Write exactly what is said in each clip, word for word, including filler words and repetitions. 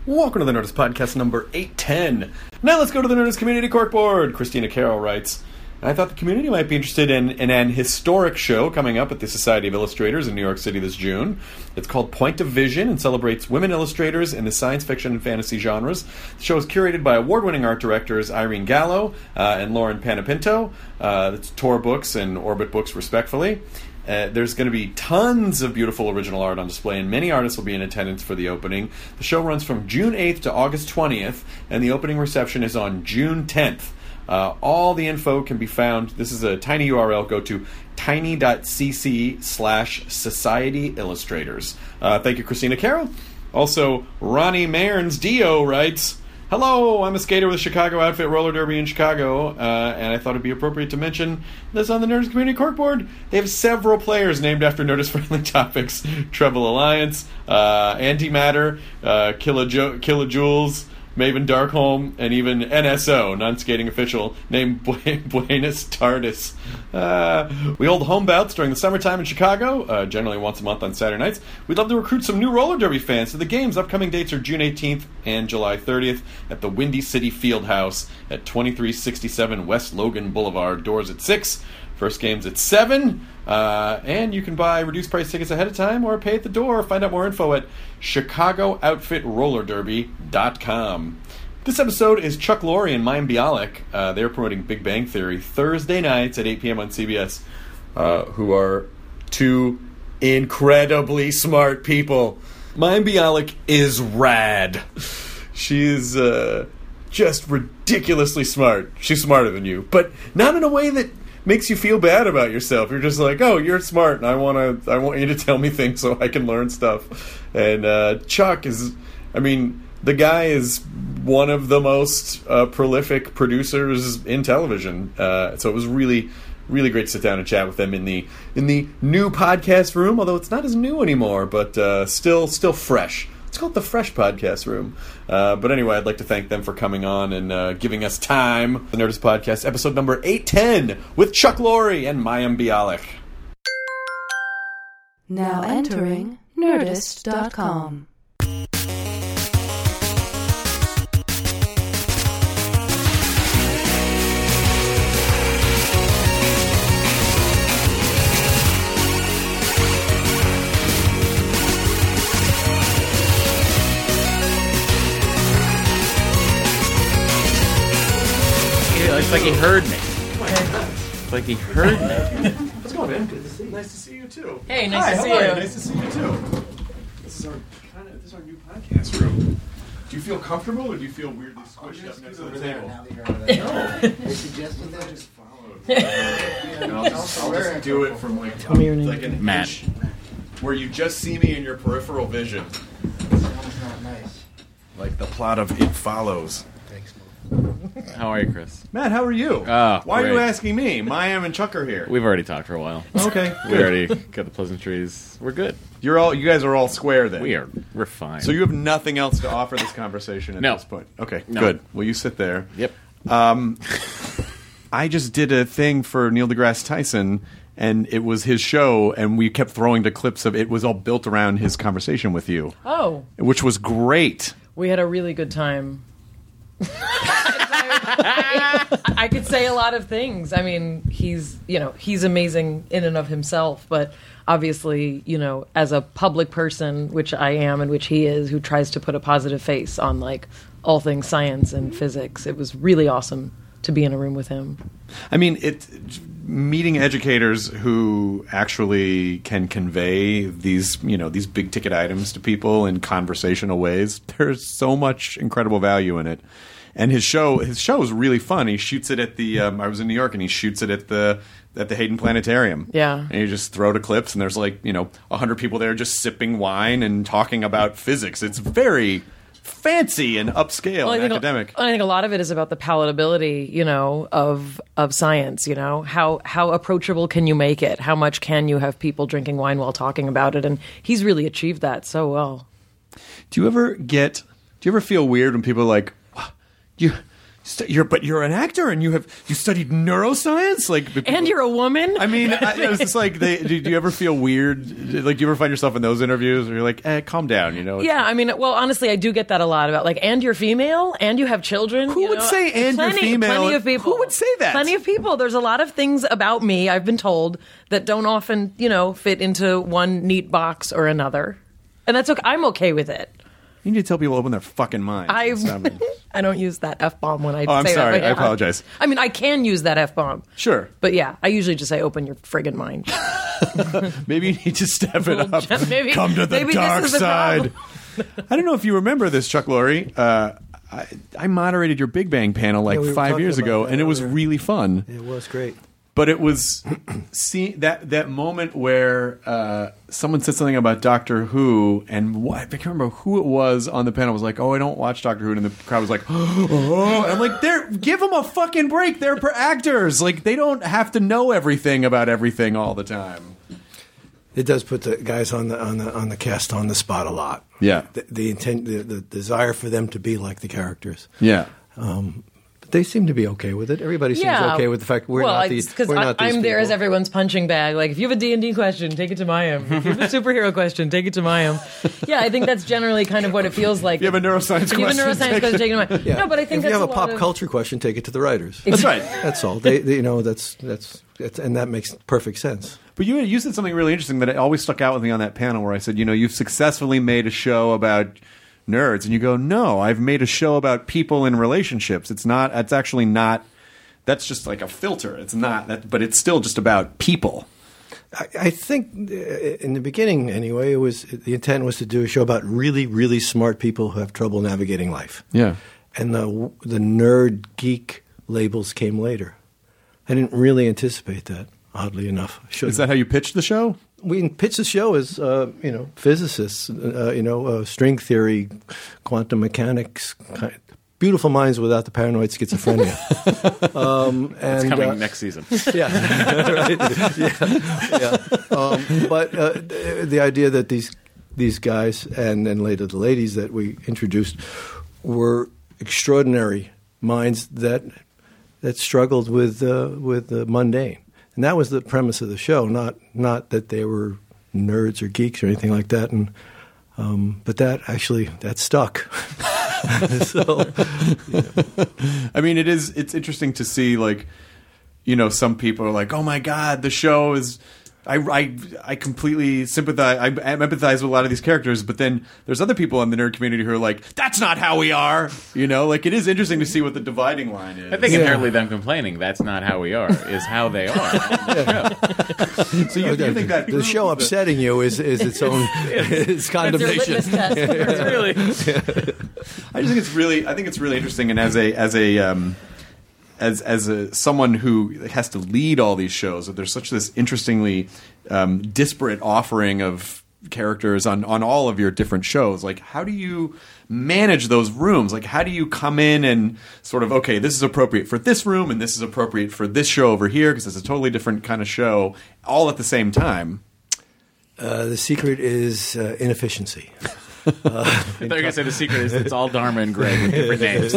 Welcome to the Nerdist Podcast number eight ten. Now let's go to the Nerdist Community Corkboard. Christina Carroll writes, I thought the community might be interested in, in an historic show coming up at the Society of Illustrators in New York City this June. It's called Point of Vision and celebrates women illustrators in the science fiction and fantasy genres. The show is curated by award-winning art directors Irene Gallo uh, and Lauren Panepinto. Uh, it's Tor Books and Orbit Books, respectfully. Uh, there's going to be tons of beautiful original art on display, and many artists will be in attendance for the opening. The show runs from June eighth to August twentieth, and the opening reception is on June tenth. Uh, all the info can be found. This is a tiny U R L. Go to tiny.cc slash Society Illustrators. Uh, thank you, Christina Carroll. Also, Ronnie Mairns Dio writes, hello, I'm a skater with a Chicago outfit, roller derby in Chicago, uh, and I thought it'd be appropriate to mention this on the Nerdist Community Corkboard. They have several players named after Nerdist-friendly topics. Treble Alliance, uh, Antimatter, uh, Kilojo- Kilojoules, Maven Darkholm, and even N S O, non-skating official, named Bu- Buenos Tardis. Uh, we hold home bouts during the summertime in Chicago, uh, generally once a month on Saturday nights. We'd love to recruit some new roller derby fans to the games. Upcoming dates are June eighteenth and July thirtieth at the Windy City Fieldhouse at twenty-three sixty-seven West Logan Boulevard. Doors at six. First game's at seven. Uh, and you can buy reduced price tickets ahead of time or pay at the door. Find out more info at chicago outfit roller derby dot com. This episode is Chuck Lorre and Mayim Bialik. Uh, they're promoting Big Bang Theory Thursday nights at eight p.m. on C B S, uh, who are two incredibly smart people. Mayim Bialik is rad. She is uh, just ridiculously smart. She's smarter than you, but not in a way that makes you feel bad about yourself. You're just like, oh, you're smart, and I want to. I want you to tell me things so I can learn stuff. And uh, Chuck is, I mean, the guy is one of the most uh, prolific producers in television. Uh, so it was really, really great to sit down and chat with them in the in the new podcast room. Although it's not as new anymore, but uh, still, still fresh. It's called the Fresh Podcast Room. Uh, but anyway, I'd like to thank them for coming on and uh, giving us time. The Nerdist Podcast, episode number eight ten, with Chuck Lorre and Mayim Bialik. Now entering Nerdist dot com. It's like he heard me. It's like he heard me. What's going on, man? Good to see you. Nice to see you, too. Hey, nice Hi, to see how are you. Nice to see you, too. This is our, this is our new podcast room. Do you feel comfortable, or do you feel weirdly squished up next to the table? No. They suggested that. Just follow it. And I'll just, I'll just do it from like, Tell me your name. like an Matt. inch, where you just see me in your peripheral vision. Sounds not nice. Like the plot of It Follows. Thanks, How are you, Chris? Matt, how are you? Oh, Why are you great. asking me? Mayim and Chuck are here. We've already talked for a while. Okay, We good. already got the pleasantries. We're good. You're all. You guys are all square then. We are. We're fine. So you have nothing else to offer this conversation at No. this point. Okay, No. good. Well, you sit there. Yep. Um, I just did a thing for Neil deGrasse Tyson, and it was his show, and we kept throwing to clips of it. Was all built around his conversation with you, Oh, which was great. we had a really good time. I could say a lot of things. I mean, he's, you know, he's amazing in and of himself, but obviously, you know, as a public person, which I am and which he is, who tries to put a positive face on like all things science and physics, it was really awesome to be in a room with him. I mean, it meeting educators who actually can convey these, you know, these big ticket items to people in conversational ways. There's so much incredible value in it. And his show, his show is really fun. He shoots it at the. Um, I was in New York, and he shoots it at the at the Hayden Planetarium. Yeah. And you just throw to clips, and there's like, you know, a hundred people there just sipping wine and talking about physics. It's very fancy and upscale Well, I and think, academic. I think a lot of it is about the palatability, you know, of of science. You know, how how approachable can you make it? How much can you have people drinking wine while talking about it? And he's really achieved that so well. Do you ever get? Do you ever feel weird when people are like, you St- You're, but you're an actor, and you have you studied neuroscience, like, And you're a woman. I mean, I, it was just like, they, do, do you ever feel weird? Like, do you ever find yourself in those interviews where you're like, eh, calm down, you know? It's- Yeah, I mean, well, honestly, I do get that a lot about like, and you're female, and you have children. Who you would know? say, "And you're plenty, female"? Plenty of people. Who would say that? Plenty of people. There's a lot of things about me, I've been told, that don't often, you know, fit into one neat box or another, and that's okay. I'm okay with it. You need to tell people to open their fucking minds. I Stop it. I don't use that F bomb when I Oh, I'm say sorry. that. but I yeah. apologize. I mean, I can use that F bomb. Sure. But yeah, I usually just say, open your friggin' mind. Maybe you need to step it up. Maybe- Come to the maybe this dark is the side. I don't know if you remember this, Chuck Lorre. Uh, I, I moderated your Big Bang panel like Yeah, we were five talking years about ago, that and it was earlier. really fun. It was great. But it was see that that moment where uh, someone said something about Doctor Who, and what, I can't remember who it was on the panel was like, "Oh, I don't watch Doctor Who," and the crowd was like, "Oh," and I'm like, "They're give them a fucking break. They're per- actors. Like they don't have to know everything about everything all the time." It does put the guys on the on the on the cast on the spot a lot. Yeah. The, the intent, the, the desire for them to be like the characters. Yeah. Um, but they seem to be okay with it. Everybody seems Yeah. okay with the fact we're well, not these. because We're not these I'm there as people. everyone's punching bag. Like, if you have a D and D question, take it to Mayim. If you have a superhero question, take it to Mayim. Yeah, I think that's generally kind of what it feels like. If you have a neuroscience If you have a question, neuroscience take question, it- take it to Mayim. Yeah. No, but I think if you that's have a, lot pop of- culture question, take it to the writers. That's right. That's all. They, they, you know, that's that's that's, and that makes perfect sense. But you you said something really interesting that always stuck out with me on that panel where I said, you know, you've successfully made a show about nerds, and you go, no, I've made a show about people in relationships. It's not. It's actually not. That's just like a filter. It's not. That, but it's still just about people. I, I think uh, in the beginning, anyway, it was the intent was to do a show about really, really smart people who have trouble navigating life. Yeah. And the the nerd geek labels came later. I didn't really anticipate that. Oddly enough, Should Is that how you pitched the show? we pitched the show as uh, you know physicists, uh, you know uh, string theory, quantum mechanics, kind beautiful minds without the paranoid schizophrenia. um, and, It's coming uh, next season. Yeah, right. Yeah, yeah. Um, but uh, the, the idea that these these guys and then later the ladies that we introduced were extraordinary minds that that struggled with uh, with the mundane, and that was the premise of the show. Not not that they were nerds or geeks or anything like that. And um, but that actually that stuck. So, I mean, it is. It's interesting to see, like, you know, some people are like, "Oh my God, the show is." I, I, I completely sympathize. I, I empathize with a lot of these characters, but then there's other people in the nerd community who are like, "That's not how we are." You know, like it is interesting to see what the dividing line is. I think Yeah. inherently them complaining that's not how we are is how they are. so. You, you think that the show upsetting you is, is its own its That's your condemnation. litmus test. It's really I just think it's really, I think it's really interesting, and as a as a um, as as a someone who has to lead all these shows, that there's such this interestingly um, disparate offering of characters on on all of your different shows. Like, how do you manage those rooms? Like, how do you come in and sort of, okay, this is appropriate for this room, and this is appropriate for this show over here because it's a totally different kind of show, all at the same time. Uh, the secret is uh, inefficiency. I thought you were going to say the secret is it's all Dharma and Greg with different names.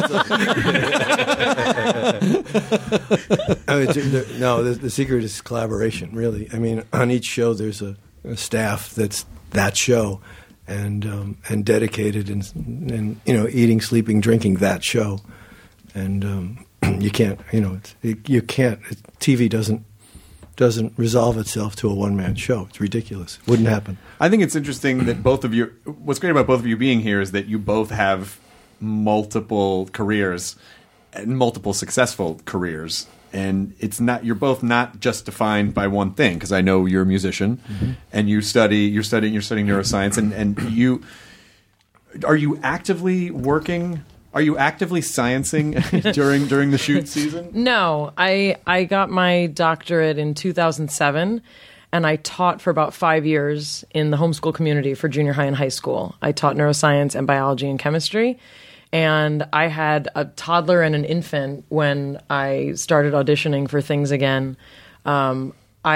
I mean, the, no, the, the secret is collaboration. Really, I mean, on each show there's a, a staff that's that show, and um, and dedicated, and and you know, eating, sleeping, drinking that show, and um, you can't, you know, it's, it, you can't. It, T V doesn't doesn't resolve itself to a one man show. It's ridiculous. Wouldn't happen. I think it's interesting that both of you. What's great about both of you being here is that you both have multiple careers and multiple successful careers, and it's not. You're both not just defined by one thing. Because I know you're a musician, mm-hmm. and you study. You're studying. You're studying neuroscience, and and you are you actively working. Are you actively sciencing during during the shoot season? No, I I got my doctorate in two thousand seven, and I taught for about five years in the homeschool community for junior high and high school. I taught neuroscience and biology and chemistry, and I had a toddler and an infant when I started auditioning for things again. Um, I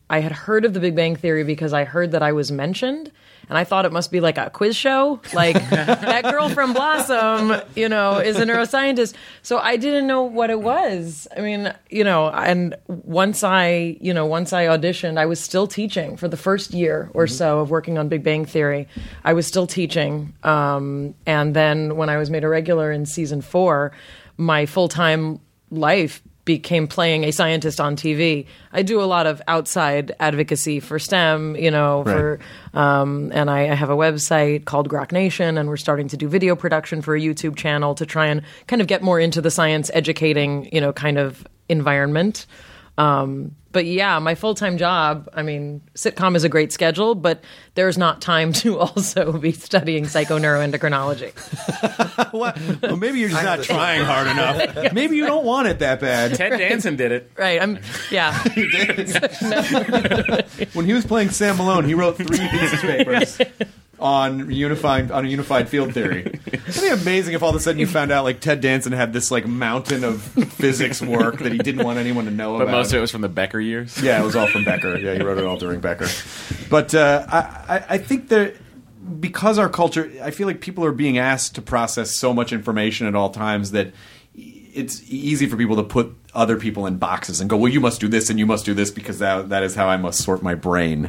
I had heard of the Big Bang Theory because I heard that I was mentioned. And I thought it must be like a quiz show. Like, that girl from Blossom, you know, is a neuroscientist. So I didn't know what it was. I mean, you know, and once I, you know, once I auditioned, I was still teaching for the first year or so of working on Big Bang Theory. I was still teaching. Um, and then when I was made a regular in season four, my full-time life became playing a scientist on T V. I do a lot of outside advocacy for STEM, you know, for um, and I, I have a website called Grok Nation, and we're starting to do video production for a YouTube channel to try and kind of get more into the science educating, you know, kind of environment. Um, but yeah, my full-time job, I mean, sitcom is a great schedule, but there's not time to also be studying psychoneuroendocrinology. well, well, maybe you're just not trying hard enough. Maybe you don't want it that bad. Ted Danson did it. Right. I'm, yeah. He did. When he was playing Sam Malone, he wrote three thesis papers on unifying on a unified field theory. It'd be amazing if all of a sudden you found out like Ted Danson had this like mountain of physics work that he didn't want anyone to know But about. most of it was from the Becker years. Yeah, it was all from Becker. Yeah, he wrote it all during Becker. But uh, I, I, I think that because our culture, I feel like people are being asked to process so much information at all times that it's easy for people to put other people in boxes and go, well, you must do this and you must do this because that that is how I must sort my brain.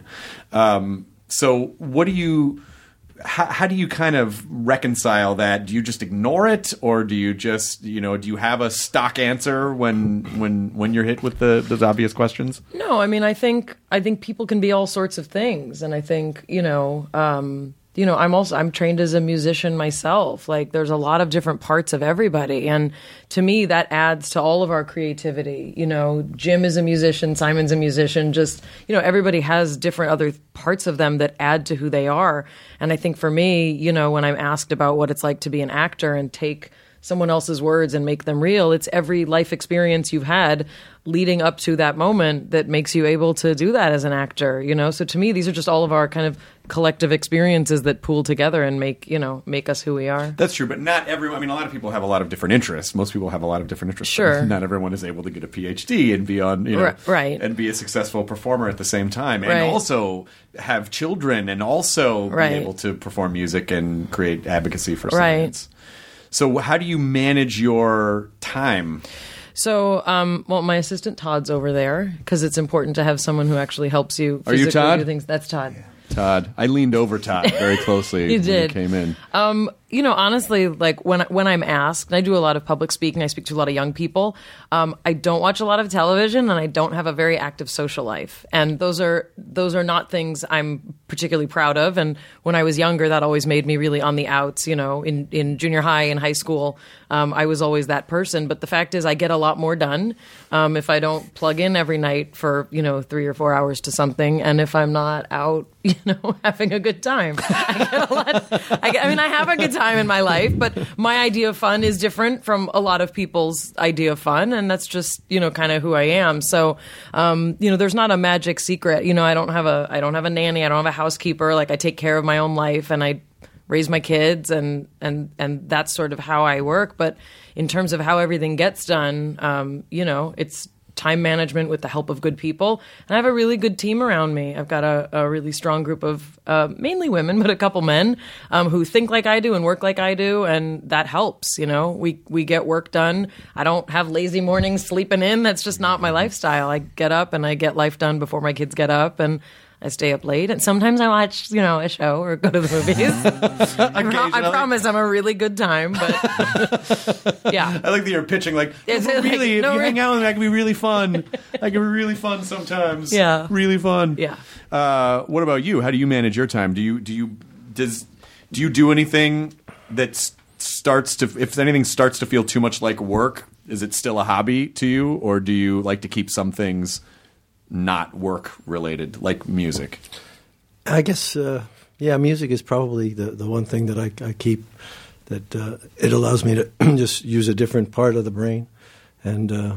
Um, so what do you... How, how do you kind of reconcile that? Do you just ignore it, or do you just, you know, do you have a stock answer when when when you're hit with the those obvious questions? No, I mean, I think I think people can be all sorts of things, and I think you know, um, you know, I'm also I'm trained as a musician myself. Like, there's a lot of different parts of everybody, and to me, that adds to all of our creativity. You know, Jim is a musician, Simon's a musician. Just, you know, everybody has different other parts of them that add to who they are. And I think for me, you know, when I'm asked about what it's like to be an actor and take someone else's words and make them real, it's every life experience you've had leading up to that moment that makes you able to do that as an actor, you know? So to me, these are just all of our kind of collective experiences that pool together and make, you know, make us who we are. That's true, but not everyone. I mean, a lot of people have a lot of different interests. Most people have a lot of different interests. Sure. Not everyone is able to get a P H D and be on, you know, right. and be a successful performer at the same time, and right. also have children, and also right. be able to perform music and create advocacy for right. science. So how do you manage your time? So, um, well, my assistant Todd's over there because it's important to have someone who actually helps you Are you physically Todd? do things. That's Todd. Yeah. Todd. I leaned over Todd very closely You when did. he came in. Um, you know, honestly, like when when I'm asked, and I do a lot of public speaking, I speak to a lot of young people. Um, I don't watch a lot of television, and I don't have a very active social life. And those are those are not things I'm particularly proud of. And when I was younger, that always made me really on the outs. You know, in in junior high and high school, um, I was always that person. But the fact is, I get a lot more done um, if I don't plug in every night for you know three or four hours to something, and if I'm not out, you know, having a good time. I get a lot. I, get, I mean, I have a good time in my life, but my idea of fun is different from a lot of people's idea of fun, and that's just you know kind of who I am. So, um, you know, there's not a magic secret. You know, I don't have a I don't have a nanny. I don't have a housekeeper. Like, I take care of my own life, and I raise my kids, and and and that's sort of how I work. But in terms of how everything gets done, um, you know, it's time management with the help of good people. And I have a really good team around me. I've got a, a really strong group of uh, mainly women, but a couple men um, who think like I do and work like I do. And that helps, you know, we, we get work done. I don't have lazy mornings sleeping in. That's just not my lifestyle. I get up and I get life done before my kids get up, and I stay up late, and sometimes I watch, you know, a show or go to the movies. I, pro- I promise I'm a really good time, but yeah. I like that you're pitching like, It's no, like, really, no, if you re- hang out with me, I can be really fun. I can be really fun sometimes. Yeah. Really fun. Yeah. Uh, what about you? How do you manage your time? Do you do you does do you do anything that s- starts to if anything starts to feel too much like work? Is it still a hobby to you, or do you like to keep some things not work related, like music? I guess, uh, yeah, music is probably the, the one thing that I, I keep, that uh, it allows me to just use a different part of the brain, and uh,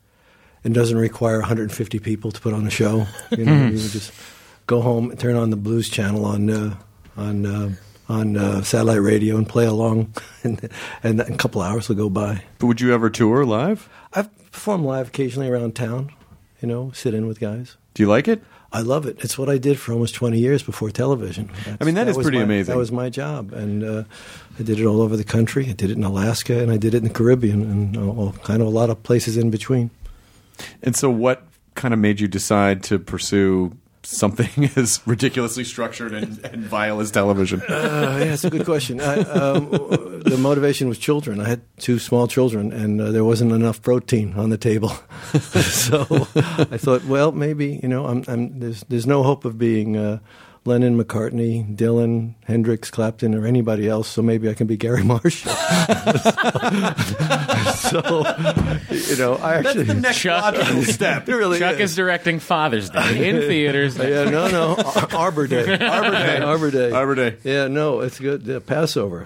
it doesn't require one hundred fifty people to put on a show. You know, you just go home and turn on the blues channel on uh, on uh, on uh, satellite radio and play along, and, and a couple hours will go by. But would you ever tour live? I've performed live occasionally around town. You know, sit in with guys. Do you like it? I love it. It's what I did for almost twenty years before television. That's, I mean, that, that is pretty my, amazing. That was my job, and uh, I did it all over the country. I did it in Alaska, and I did it in the Caribbean, and uh, all, kind of a lot of places in between. And so what kind of made you decide to pursue something as ridiculously structured and, and vile as television? Uh, yeah, that's a good question. I, um, the motivation was children. I had two small children, and uh, there wasn't enough protein on the table. So I thought, well, maybe you know, I'm, I'm, there's there's no hope of being uh, Lennon, McCartney, Dylan, Hendrix, Clapton, or anybody else. So maybe I can be Gary Marshall. so, you know, I actually That's the next Chuck- logical step. It really Chuck is. is directing Father's Day in theaters. Yeah, no, no, Ar- Arbor Day, Arbor Day, Arbor Day, Arbor Day. Yeah, no, it's good. Uh, Passover.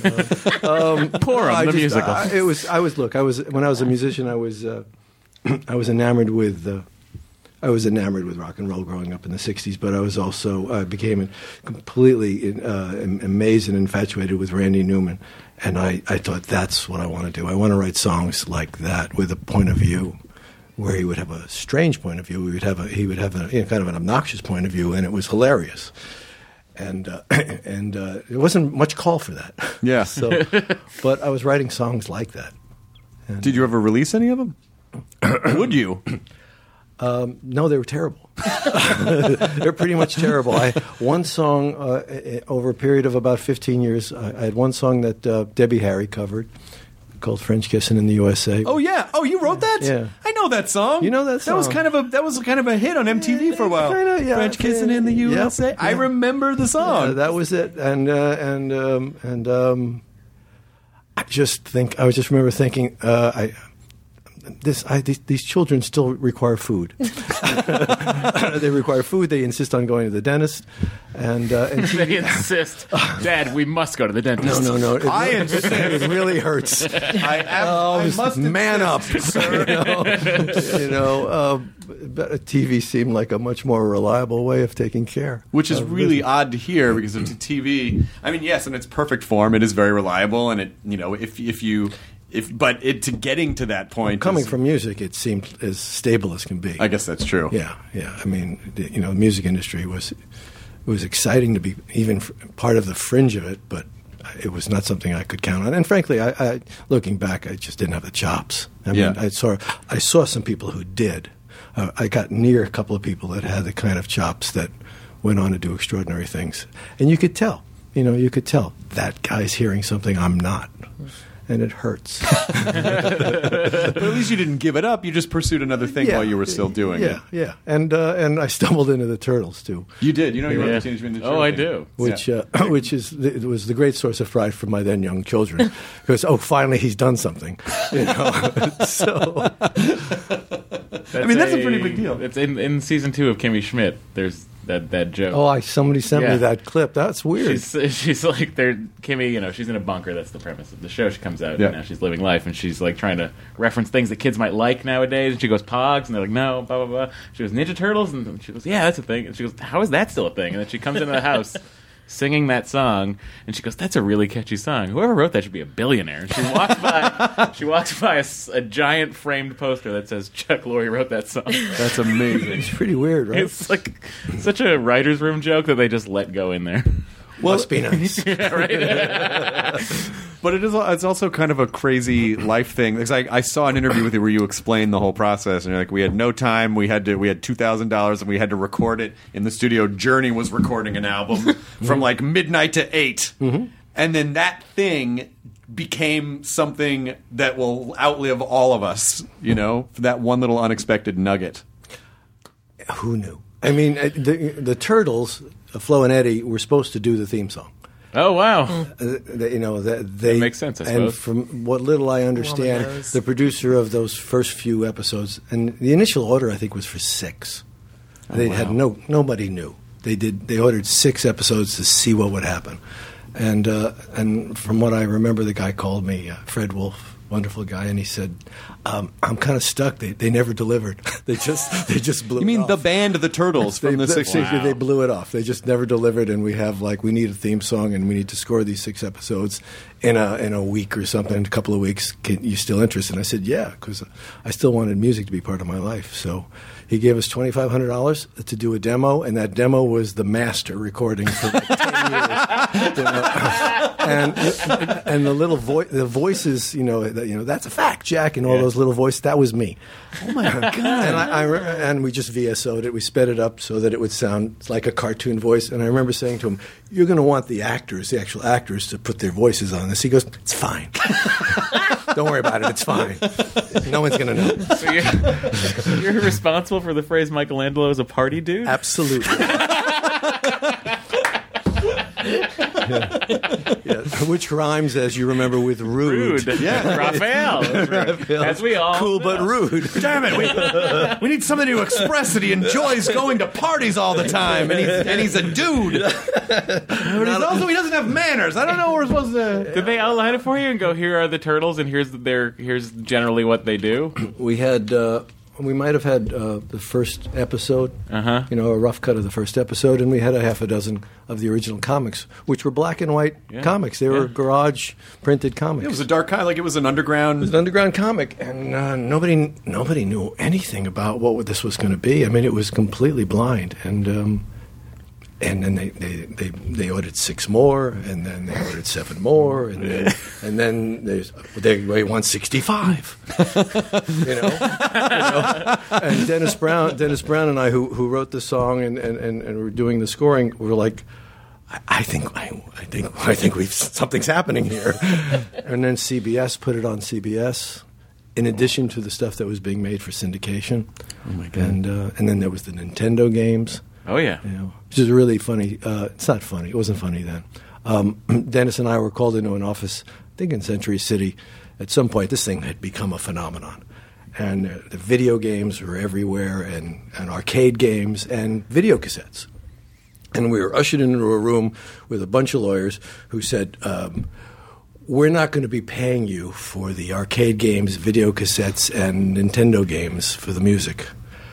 Purim, I the just- musical. I, it was. I was. Look, I was when I was a musician. I was. Uh, I was enamored with. Uh, I was enamored with rock and roll growing up in the sixties, but I was also uh, became completely uh, amazed and infatuated with Randy Newman, and I, I thought that's what I want to do. I want to write songs like that with a point of view where he would have a strange point of view. He would have a he would have a you know, kind of an obnoxious point of view, and it was hilarious. And uh, and uh, there wasn't much call for that. Yeah. So, but I was writing songs like that. And, Did you ever release any of them? Would you? Um, no, they were terrible. They're pretty much terrible. I one song uh, over a period of about fifteen years. I, I had one song that uh, Debbie Harry covered called "French Kissin' in the U S A." Oh yeah. Oh, you wrote that? Yeah. I know that song. You know that That was song. kind of a that was kind of a hit on M T V for a while. Kinda, yeah. French kissing in the Yep, U S A. I yeah. remember the song. Yeah, that was it. And uh, and um, and um, I just think I was just remember thinking uh, I. This, I, these, these children still require food. They require food. They insist on going to the dentist, and, uh, and They insist, Dad, we must go to the dentist. no, no, no. It, I it, insist. it really hurts. I, ab- Oh, I must man up, insist, sir. you know, you know uh, but T V seemed like a much more reliable way of taking care. Which is of really business. odd to hear because it's T V. I mean, yes, in its perfect form, it is very reliable, and it you know if if you if but it to getting to that point, Coming is- from music, it seemed as stable as can be. I guess that's true. Yeah, yeah. I mean, the, you know, the music industry was it was exciting to be even f- part of the fringe of it, but it was not something I could count on. And frankly, I, I looking back, I just didn't have the chops. I mean, Yeah. I saw I saw some people who did. Uh, I got near a couple of people that had the kind of chops that went on to do extraordinary things, and you could tell. You know, you could tell that guy's hearing something I'm not. And it hurts. But at least you didn't give it up. You just pursued another thing while you were still doing yeah, it. Yeah, and uh, and I stumbled into the Turtles too, You did. You know, you wrote Yeah. the Teenage Mutant Ninja Oh, I Turtles do. thing. which Yeah. uh, which is it was the great source of pride for my then young children, because oh, finally he's done something. You know, so I mean, that's a pretty big deal. It's in, in season two of Kimmy Schmidt. There's that, that joke. oh, I somebody sent Yeah. me that clip. That's weird. She's, she's like, they're Kimmy, you know, she's in a bunker. That's the premise of the show. She comes out Yeah. and now she's living life, and she's like trying to reference things that kids might like nowadays. And she goes, Pogs, and they're like, no, blah blah blah. She goes, Ninja Turtles, and she goes, yeah, that's a thing. And she goes, how is that still a thing? And then she comes into the house singing that song, and she goes, that's a really catchy song. Whoever wrote that should be a billionaire. And she walks by, she walks by a, s- a giant framed poster that says Chuck Lorre wrote that song. That's amazing. It's pretty weird, right? It's like such a writer's room joke that they just let go in there. Must be nice. Yeah, right? But it is. It's also kind of a crazy life thing. Because I, I saw an interview with you where you explained the whole process, and you're like, we had no time. We had to. We had two thousand dollars, and we had to record it in the studio. Journey was recording an album from like midnight to eight, Mm-hmm. and then that thing became something that will outlive all of us. You know, that one little unexpected nugget. Who knew? I mean, uh, the, the Turtles, uh, Flo and Eddie, were supposed to do the theme song. Oh, wow. Uh, they, you know that they That makes sense, I and suppose. from what little I understand, knows. the producer of those first few episodes, and the initial order I think was for six. They had no nobody knew. They did. They ordered six episodes to see what would happen, and uh, and from what I remember, the guy called me, uh, Fred Wolf, wonderful guy, and he said, um, "I'm kind of stuck. They they never delivered. they just they just blew." You mean it off. the band, the Turtles They, from the they, sixties? Wow. they blew it off. They just never delivered, and we have like we need a theme song, and we need to score these six episodes in a in a week or something, in a couple of weeks. Can you still interested? And I said, yeah, because I still wanted music to be part of my life. So he gave us twenty five hundred dollars to do a demo, and that demo was the master recording for like ten years. You know? and and the little voice, the voices, you know, the, you know, that's a fact, Jack, and all Yeah. those little voices. That was me. Oh my god! And I, I re- and we just V S O'd it. We sped it up so that it would sound like a cartoon voice. And I remember saying to him, "You're going to want the actors, the actual actors, to put their voices on this." He goes, "It's fine. Don't worry about it. It's fine. No one's going to know." So you're, you're responsible for the phrase Michelangelo is a party dude? Absolutely. Yeah. Yeah. Which rhymes, as you remember, with rude. Rude. Yeah. Raphael. As we all Cool know. but rude. Damn it! We, we need somebody to express that he enjoys going to parties all the time, and he's and he's a dude. But he's also he doesn't have manners. I don't know what we're supposed to. Did they outline it for you and go, here are the turtles and here's their here's generally what they do? We had, uh, we might have had uh, the first episode, Uh-huh. you know, a rough cut of the first episode, and we had a half a dozen of the original comics, which were black and white Yeah. comics. They were Yeah. garage printed comics. It was a dark kind, like it was an underground. It was an underground comic, and uh, nobody nobody knew anything about what this was going to be. I mean, it was completely blind, and um, and then they, they, they, they ordered six more, and then they ordered seven more, and then and then they they, they want sixty five. you know, you know? And Dennis Brown, Dennis Brown, and I, who who wrote the song and and, and, and were doing the scoring, were like, I, I think I, I think I think we've something's happening here. And then C B S put it on C B S, in addition to the stuff that was being made for syndication. Oh my god! And uh, and then there was the Nintendo games. Oh, yeah. You know, which is really funny. Uh, it's not funny. It wasn't funny then. Um, Dennis and I were called into an office, I think in Century City. At some point, this thing had become a phenomenon. And uh, the video games were everywhere, and, and arcade games, and video cassettes. And we were ushered into a room with a bunch of lawyers who said, um, we're not going to be paying you for the arcade games, video cassettes, and Nintendo games for the music.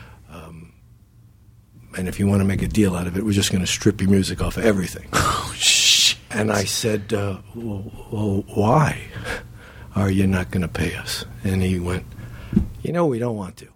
And if you want to make a deal out of it, we're just going to strip your music off of everything. Oh shit! And I said, uh, well, well, why are you not going to pay us? And he went, you know, we don't want to.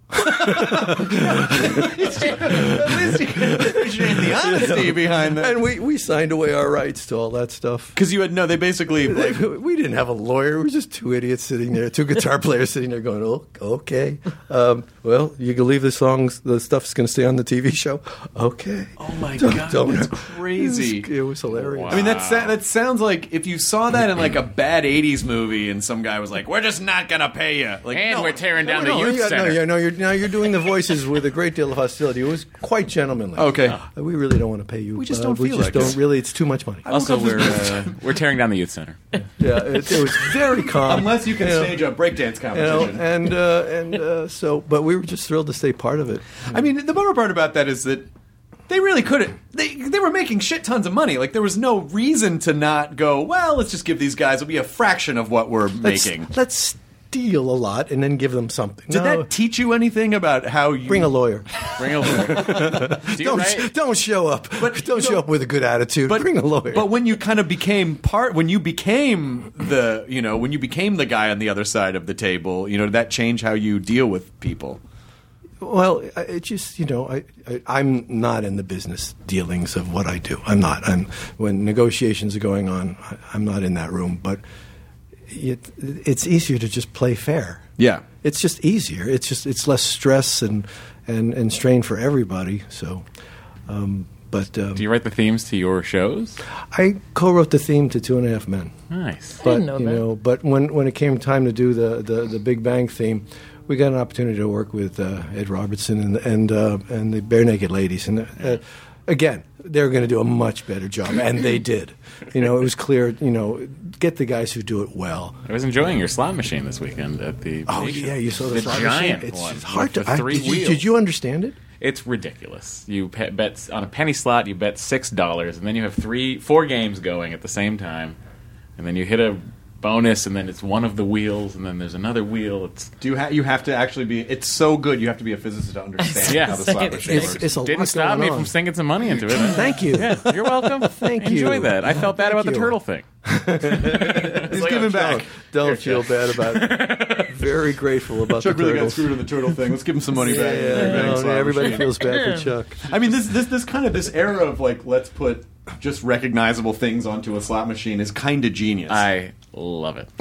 Appreciate the honesty behind that. And we, we signed away our rights to all that stuff. Because you had no, they basically like, We didn't have a lawyer. We were just two idiots sitting there, two guitar players sitting there going, oh, okay. Um, well, you can leave the songs, the stuff's going to stay on the T V show. Okay. oh my Don't- god, don't- that's crazy. It was, it was hilarious. Wow. I mean, that sa- that sounds like if you saw that in like a bad eighties movie, and some guy was like, "We're just not gonna pay you," like, And no, we're tearing down No, the youth yeah, no, center. yeah, no, you're, now you're doing the voices with a great deal of hostility. It was quite gentlemanly. Okay. Uh, we really don't want to pay you. We just uh, don't we feel just like don't it. really. It's too much money. Also, we're uh, we're tearing down the youth center. Yeah, it, it was very calm. unless you can know, stage a breakdance you know, competition. and uh, and uh, so, but we were just thrilled to stay part of it. I mean, the bummer part about that is that they really couldn't. They they were making shit tons of money. Like there was no reason to not go. Well, let's just give these guys. It'll be a fraction of what we're Let's, making. let's steal a lot and then give them something. Did No, that teach you anything about how you bring a lawyer? Bring a lawyer. Do you Don't write? don't show up. But, don't you show know, up with a good attitude. Bring a lawyer. But when you kind of became part, when you became the, you know, when you became the guy on the other side of the table, you know, did that change how you deal with people? Well, I- it just, you know, I, I, I'm not in the business dealings of what I do. I'm not. I'm when negotiations are going on, I, I'm not in that room. But it, it's easier to just play fair. Yeah. It's just easier. It's just it's less stress and and, and strain for everybody. So, um, but um, Do you write the themes to your shows? I co-wrote the theme to Two and a Half Men. Nice. But didn't know you that. know, but when when it came time to do the the, the Big Bang theme, we got an opportunity to work with uh, Ed Robertson and and uh, and the Bare Naked Ladies, and uh, again, they were going to do a much better job, and they did. You know, it was clear. You know, get the guys who do it well. I was enjoying your slot machine this weekend at the. Oh Venetian. yeah, you saw the, the slot giant machine? It's one. hard with to. the I, three did, you, wheels. did you understand it? It's ridiculous. You pe- bet on a penny slot. You bet six dollars, and then you have three, four games going at the same time, and then you hit a bonus, and then it's one of the wheels, and then there's another wheel. It's Do you ha- you have to actually be? It's so good. You have to be a physicist to understand Yeah. how the slot machine It's, works. it's a didn't lot stop going me on. from sinking some money into it. Thank you. Yeah, you're welcome. Thank you. Enjoy that. I felt bad Thank about the you. turtle thing. He's giving back. Don't, don't feel bad about it. Very grateful about Chuck the really got turtles. screwed in the turtle thing. Let's give him some money Yeah, back. yeah, Bang, no, slot everybody machine. feels bad for Chuck. I mean, this this this kind of this era of like let's put just recognizable things onto a slot machine is kind of genius. I love it.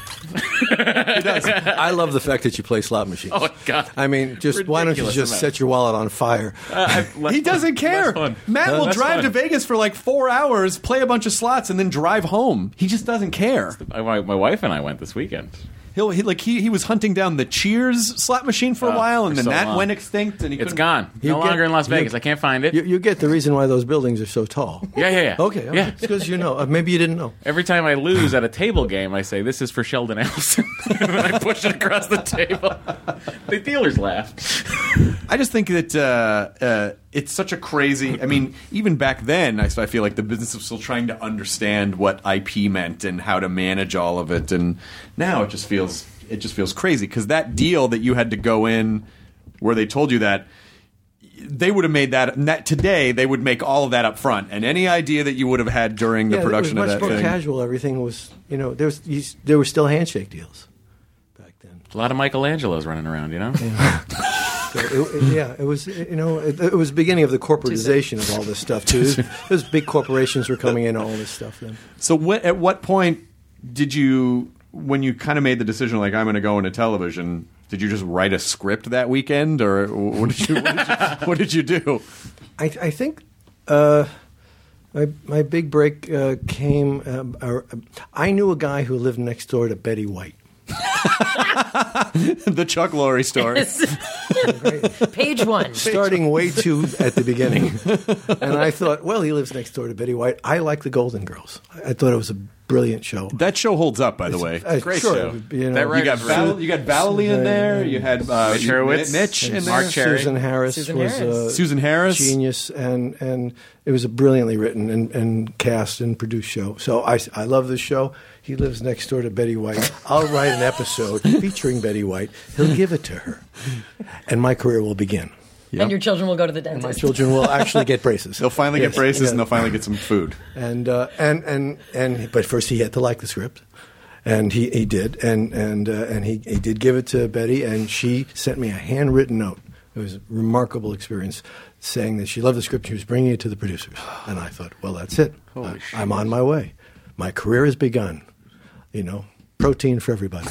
I love the fact that you play slot machines. Oh, God. I mean, just why don't you Ridiculous just amount. set your wallet on fire? Uh, he doesn't care. Fun. Matt will Less drive fun. to Vegas for like four hours, play a bunch of slots, and then drive home. He just doesn't care. My, my wife and I went this weekend. He'll he, like he he was hunting down the Cheers slot machine for a Oh, while, and for then so that long. went extinct, and he It's couldn't- gone. You No get- longer in Las you- Vegas. I can't find it. You, you get the reason why those buildings are so tall. yeah, yeah, yeah. Okay, okay. Yeah. It's because you know. Uh, maybe you didn't know. Every time I lose at a table game, I say, "This is for Sheldon Allison." And then I push it across the table. The dealers laugh. I just think that uh, uh, it's such a crazy. I mean, even back then, I, I feel like the business was still trying to understand what I P meant and how to manage all of it, and now it just feels it just feels crazy because that deal that you had to go in where they told you that. They would have made that, that today. They would make all of that up front, and any idea that you would have had during the yeah, production it was of much that more thing. casual. Everything was, you know, there was you, there were still handshake deals back then. A lot of Michelangelos running around, you know. So it, it- yeah, it was, you know, it, it was the beginning of the corporatization of all this stuff too. Those big corporations were coming in, all this stuff then. So, wh- at what point did you, when you kind of made the decision, like I'm going to go into television? Did you just write a script that weekend, or what did you what did you, what did you do? I, I think uh, my my big break uh, came. Um, uh, I knew a guy who lived next door to Betty White. The Chuck Lorre story. Page one. Starting way too at the beginning, and I thought, well, he lives next door to Betty White. I like the Golden Girls. I, I thought it was a brilliant show. That show holds up, by the way. Uh, Great sure, show. You know, That You got writer's Val, you got Valley in there. You had uh, Mitch Hurwitz. Mitch in and there. Mark Cherry. Susan Harris Susan was Harris. Uh, Susan Harris. genius, and and it was a brilliantly written and, and cast and produced show. So I, I love this show. He lives next door to Betty White. I'll write an episode featuring Betty White. He'll give it to her, and my career will begin. And your children will go to the And my dentist. children will actually get braces. They'll finally Yes, get braces, yeah. and they'll finally get some food. and uh, and and and but first he had to like the script, and he, he did, and and uh, and he, he did give it to Betty, and she sent me a handwritten note. It was a remarkable experience, saying that she loved the script. She was bringing it to the producers, and I thought, well, that's it. I, I'm on my way. My career has begun. You know, protein for everybody.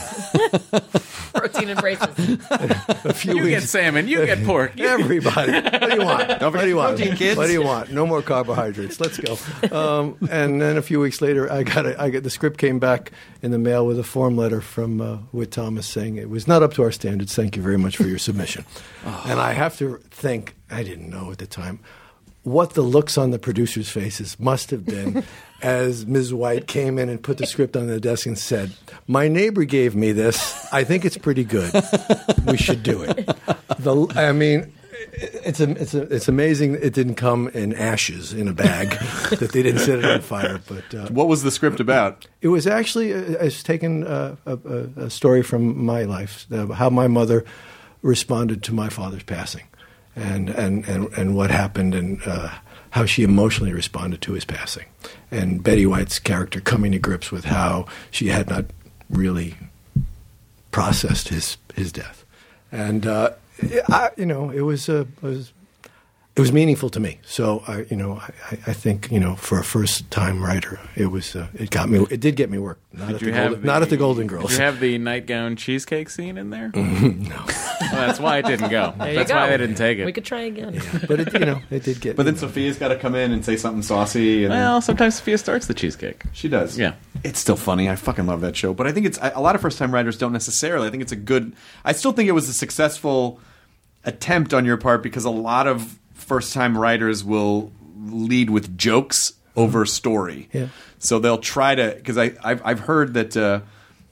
Protein and braces. A few You get weeks. salmon. You get pork. You- Everybody. What do you want? Don't what do you want? protein, kids. What do you want? No more carbohydrates. Let's go. Um, and then a few weeks later, I got a, I got the script came back in the mail with a form letter from uh, Whit Thomas saying it was not up to our standards. Thank you very much for your submission. And I have to think, I didn't know at the time, what the looks on the producers' faces must have been as Miz White came in and put the script on the desk and said, "My neighbor gave me this. I think it's pretty good. We should do it." The, I mean, it's a, it's a, it's amazing it didn't come in ashes in a bag, that they didn't set it on fire. But uh, What was the script about? it was actually uh, it's taken uh, a, a, a story from my life, uh, how my mother responded to my father's passing, and and, and, and what happened, and uh, how she emotionally responded to his passing, and Betty White's character coming to grips with how she had not really processed his his death, and uh, I, you know it was uh, was. It was meaningful to me, so I, you know, I, I think, you know, for a first-time writer, it was, uh, it got me, it did get me work. Not, at Did the, you have Golden, not at the Golden Did Girls. you have the nightgown cheesecake scene in there? No, Well, that's why it didn't go. There you That's go. why they didn't take it. We could try again. but it, you know, it did get. But then you know. Sophia's got to come in and say something saucy. And Well, sometimes Sophia starts the cheesecake. she does. Yeah. It's still funny. I fucking love that show. But I think it's a lot of first-time writers don't necessarily. I think it's a good. I still think it was a successful attempt on your part because a lot of first-time writers will lead with jokes over story. Yeah. So they'll try to because I I've, I've heard that uh,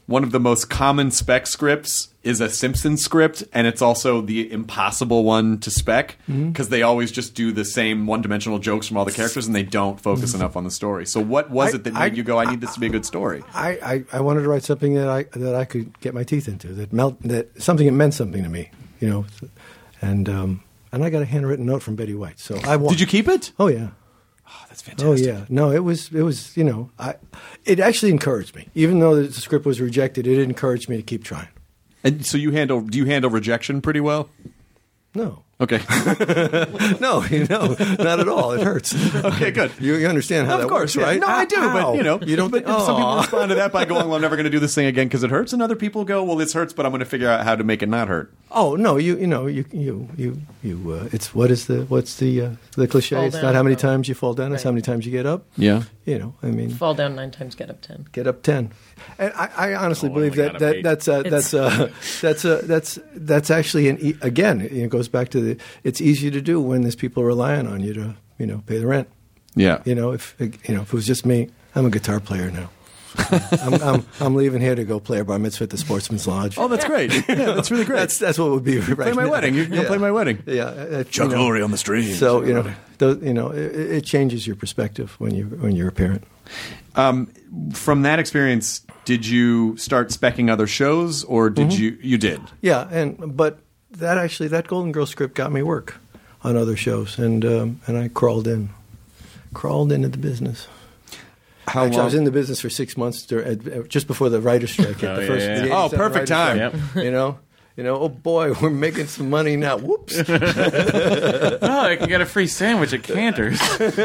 one of the most common spec scripts is a Simpsons script, and it's also the impossible one to spec because they always just do the same one-dimensional jokes from all the characters, and they don't focus enough on the story. So, what was I- it that I- made you go, "I need this to be a good story"? I, I, I wanted to write something that I that I could get my teeth into, that melt, that something that meant something to me, you know, and um, and I got a handwritten note from Betty White. So I wa- Did you keep it? Oh yeah. Oh, that's fantastic. Oh yeah, no, it was it was you know, I it actually encouraged me, even though the script was rejected. It encouraged me to keep trying. And so you handle? Do you handle rejection pretty well? No, Okay. no, you know, not at all. It hurts. Okay, good. You, you understand how Of that course, works, yeah. right? No, I do, Ow. but you know, you don't. But think, some people Aw. respond to that by going, "Well, I'm never going to do this thing again because it hurts," and other people go, "Well, this hurts, but I'm going to figure out how to make it not hurt." Oh no, you you know you you you you. Uh, it's what is the what's the uh, the cliche? Fall It's down, not how many fall. times you fall down; it's Right. how many times you get up. Yeah. You know, I mean, Fall down nine times, get up ten. get up ten. And I, I honestly Oh, I believe only that, got up that eight. that's uh, that's uh, that's uh, that's that's actually an e- again. It goes back to the. It's easy to do when there's people relying on you to you know pay the rent. Yeah. You know, if you know if it was just me, I'm a guitar player now. I'm, I'm I'm leaving here to go play a bar mitzvah at the Sportsman's Lodge. Oh, that's great. Yeah, that's really great. That's that's what would be right play my now. wedding. You're going to Yeah. play my wedding. Yeah, uh, Chuck you know, Lorre on the stream. So you know, those, you know, it, it changes your perspective when you when you're a parent. Um, from that experience, did you start specking other shows, or did Mm-hmm. you? You did. Yeah, and but that actually that Golden Girls script got me work on other shows, and um, and I crawled in, crawled into the business. How Actually, I long? was in the business for six months dur- uh, just before the writer's strike hit. Oh, the yeah, first, yeah, the yeah. Oh, eighty-seven perfect writer's time. strike. Yep. You know, you know. Oh boy, we're making some money now. Whoops. Oh, I can get a free sandwich at Cantor's.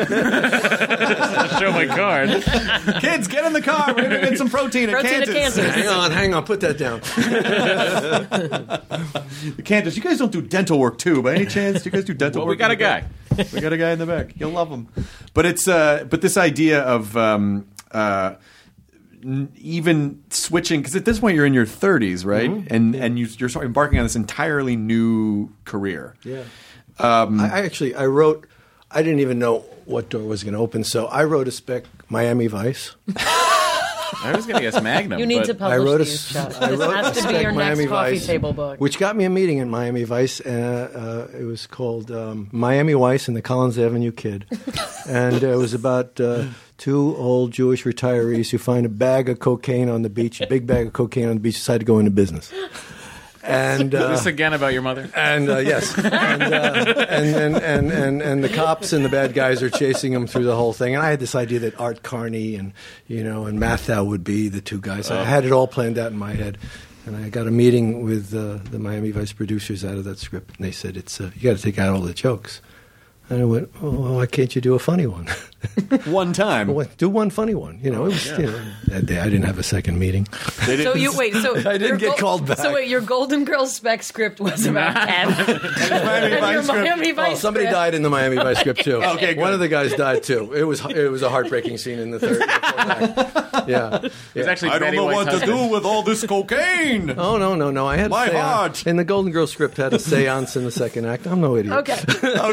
Show my card. Kids, get in the car. We're going to get some protein, Protein at at Cantus. Cantus. hang on, hang on. Put that down. The Cantus. You guys don't do dental work too, by any chance? Do you guys do dental Well, work? we got a in the guy. back? We got a guy in the back. You'll love him. But it's uh, but this idea of um, uh, n- even switching, because at this point you're in your thirties, right? And and you, you're sort of embarking on this entirely new career. Yeah. I, I actually I wrote. I didn't even know what door was going to open, so I wrote a spec Miami Vice. I was going to guess Magnum. You need but to I publish wrote a, these, s- Chuck. I This wrote has a to be spec your Miami next coffee Vice, table book. which got me a meeting in Miami Vice. Uh, uh, it was called um, Miami Vice and the Collins Avenue Kid, and uh, it was about uh, two old Jewish retirees who find a bag of cocaine on the beach, a big bag of cocaine on the beach, decide to go into business. And uh, this again about your mother? and uh, yes, and, uh, and, and, and and and the cops and the bad guys are chasing him through the whole thing. And I had this idea that Art Carney and you know and Mathau would be the two guys. I had it all planned out in my head, and I got a meeting with uh, the Miami Vice producers out of that script, and they said, "It's uh, you got to take out all the jokes." And I went, "Oh, well, why can't you do a funny one? One time. Well, do one funny one." You know, it was. You know, that day I didn't have a second meeting. They So didn't- you wait. So I didn't your get called back. So wait, your Golden Girls spec script was about Ted, Miami and Vice your script. Miami Vice. Oh, somebody script- died in the Miami Vice script too. Okay, good. One of the guys died too. It was it was a heartbreaking scene in the third. the fourth act. Yeah. It was yeah. actually I don't Betty know White's what to husband. do with all this cocaine. Oh no no no! I had My a seance. heart. And the Golden Girls script had a séance in the second act. I'm no idiot. Okay,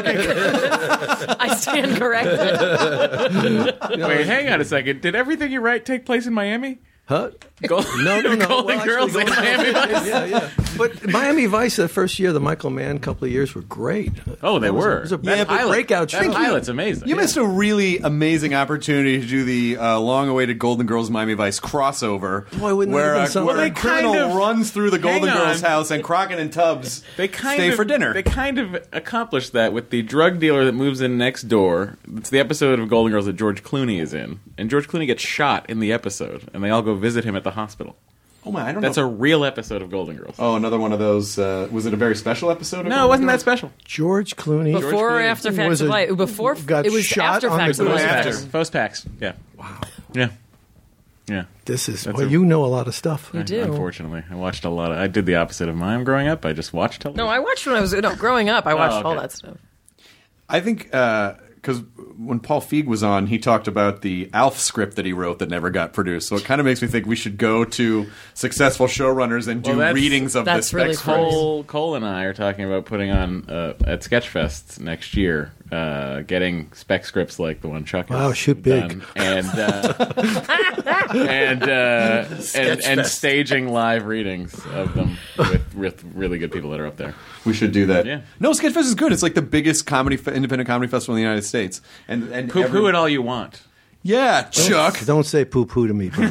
Okay. I stand corrected. Wait, hang on a second. Did everything you write take place in Miami? Huh? Gold- No no no. Golden Well, actually, Girls in Golden Miami Girls- Vice? Yeah yeah. But Miami Vice, the first year, the Michael Mann couple of years were great. Oh, they That was a- were. It was a That big breakout That show. pilot's amazing. You missed a really amazing opportunity to do the uh, long-awaited Golden Girls Miami Vice crossover, Boy, wouldn't that where, have been a, something? where Well, a they criminal kind of- runs through the Golden Hang Girls on. house and Crockett and Tubbs They kind stay of, for dinner. They kind of accomplished that with the drug dealer that moves in next door. It's the episode of Golden Girls that George Clooney is in, and George Clooney gets shot in the episode, and they all go visit him at the hospital. Oh my, I don't That's know. a real episode of Golden Girls. Oh, another one of those. Uh, was it a very special episode? Of no, it Golden wasn't that Girls? special. George Clooney. Before or Clooney after Facts was of a- Life? Before got it was shot after on the Facts of Golden Life. After. Post Post Packs. Yeah. Wow. Yeah. Yeah. This is That's well, a- you know a lot of stuff. You do. Unfortunately, I watched a lot of. I did the opposite of mine growing up. I just watched television. No, I watched when I was no growing up. I watched okay. all that stuff. I think because when Paul Feig was on, he talked about the Alf script that he wrote that never got produced. So it kind of makes me think we should go to successful showrunners and do Well, that's- readings of that's the spec really scripts. cool. Cole, Cole and I are talking about putting on uh, at Sketchfest next year uh, getting spec scripts like the one Chuck has Wow, shoot big. done, and uh, and, uh, and and staging live readings of them with, with really good people that are up there. We should do that. Yeah. No, Sketchfest is good. It's like the biggest comedy fe- independent comedy festival in the United States. And and Poo every- poo it all you want. Yeah, Chuck. Don't say poo poo to me, bro.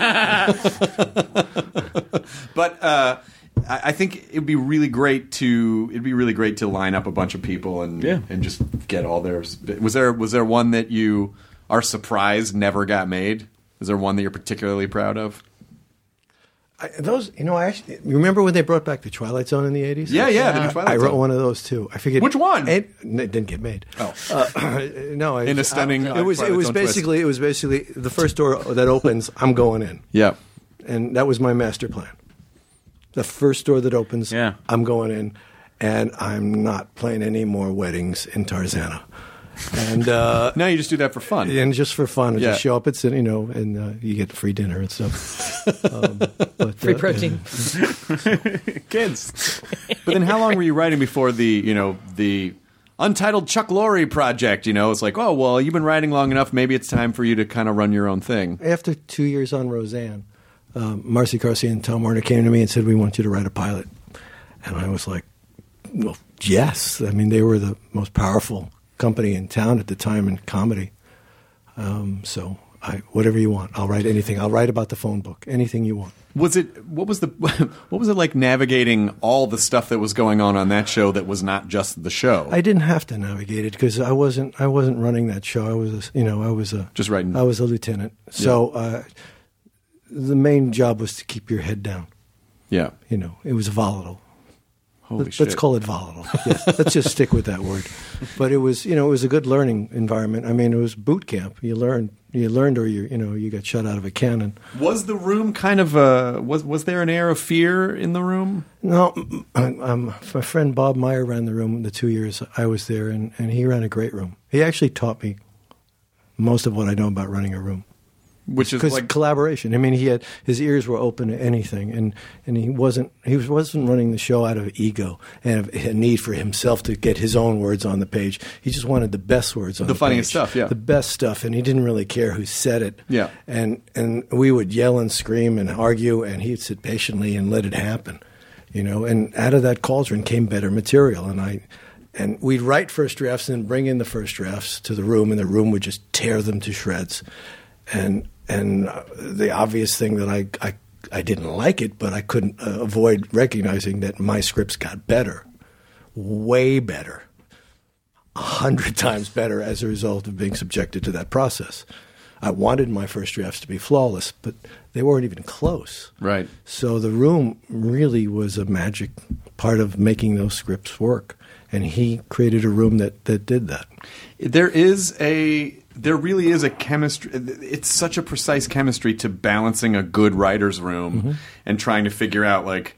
But uh, I I think it'd be really great to it'd be really great to line up a bunch of people and Yeah. and just get all theirs. Was there was there one that you are surprised never got made? Is there one that you're particularly proud of? I, those, you know, I actually you remember when they brought back the Twilight Zone in the eighties? Yeah, yeah. The new Twilight I wrote Zone. one of those too. I forget Which one? It, it didn't get made. Oh. uh, no, I, In a stunning, I, it was uh, it was Twilight Zone twist. basically it was basically the first door that opens. I'm going in, Yeah. and that was my master plan. The first door that opens, Yeah. I'm going in, and I'm not playing any more weddings in Tarzana. And uh, Now you just do that for fun. and just for fun, Yeah. just show up at you know, and uh, you get free dinner and stuff. Um, but, Free uh, protein. Kids. But then how long were you writing before the, you know, the Untitled Chuck Lorre project? You know, it's like, oh, well, you've been writing long enough. Maybe it's time for you to kind of run your own thing. After two years on Roseanne, um, Marcy Carsey and Tom Warner came to me and said, we want you to write a pilot. And I was like, well, yes. I mean, they were the most powerful company in town at the time in comedy. Um, so I, whatever you want, I'll write anything. I'll write about the phone book, anything you want. Was it what was the what was it like navigating all the stuff that was going on on that show that was not just the show? I didn't have to navigate it because I wasn't. I wasn't running that show. I was, a, you know, I was a Just writing. I was a lieutenant. So uh, the main job was to keep your head down. Yeah. You know, it was volatile. Holy Let's, shit. let's call it volatile. Yes, let's just stick with that word. But it was, you know, it was a good learning environment. I mean, it was boot camp. You learned, you learned, or you, you know, you got shot out of a cannon. Was the room kind of a was was there an air of fear in the room? No, um, my friend Bob Meyer ran the room the two years I was there, and, and he ran a great room. He actually taught me most of what I know about running a room. Which is Because like collaboration. I mean, he had his ears were open to anything, and, and he wasn't he was, wasn't running the show out of ego and a need for himself to get his own words on the page. He just wanted the best words on The the, funniest page. stuff, yeah. the best stuff, and he didn't really care who said it. Yeah. and and we would yell and scream and argue, and he'd sit patiently and let it happen, you know. And out of that cauldron came better material, and I. And we'd write first drafts and bring in the first drafts to the room, and the room would just tear them to shreds. And and uh, the obvious thing that I, I I didn't like it, but I couldn't uh, avoid recognizing that my scripts got better, way better, a hundred times better as a result of being subjected to that process. I wanted my first drafts to be flawless, but they weren't even close. right. So the room really was a magic part of making those scripts work. And he created a room that, that did that. There is a there really is a chemistry. It's such a precise chemistry to balancing a good writer's room Mm-hmm. and trying to figure out like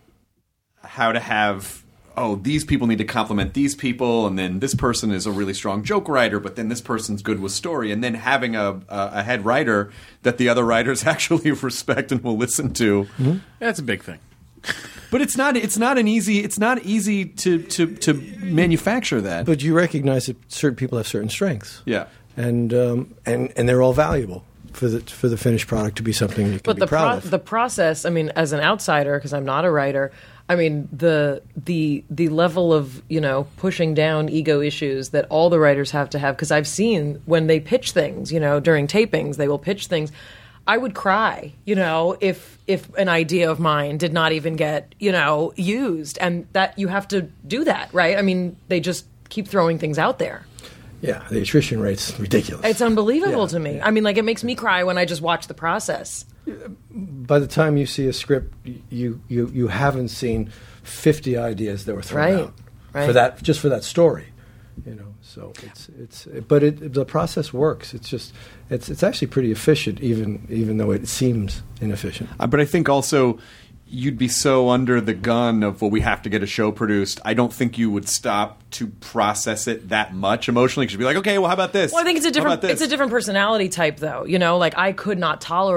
how to have. Oh, these people need to complement these people, and then this person is a really strong joke writer, but then this person's good with story, and then having a a, a head writer that the other writers actually respect and will listen to. That's a big thing. But it's not it's not an easy it's not easy to to, to manufacture that. But you recognize that certain people have certain strengths. yeah. And um, and and they're all valuable for the for the finished product to be something you can But be the proud pro- of. the process, I mean, as an outsider, because I'm not a writer, I mean the the the level of you know pushing down ego issues that all the writers have to have. Because I've seen when they pitch things, you know, during tapings, they will pitch things. I would cry, you know, if if an idea of mine did not even get you know used, and that you have to do that, right? I mean, they just keep throwing things out there. Yeah, the attrition rate's ridiculous. It's unbelievable Yeah, to me. yeah. I mean, like it makes me cry when I just watch the process. By the time you see a script, you you you haven't seen fifty ideas that were thrown Right, out for right. that just for that story, you know. So it's it's but it the process works. It's just it's it's actually pretty efficient, even even though it seems inefficient. Uh, but I think also you'd be so under the gun of, well, we have to get a show produced. I don't think you would stop to process it that much emotionally. Because you'd be like, okay, well, how about this? Well, I think it's a How different about this? it's a different personality type, though. You know, like I could not tolerate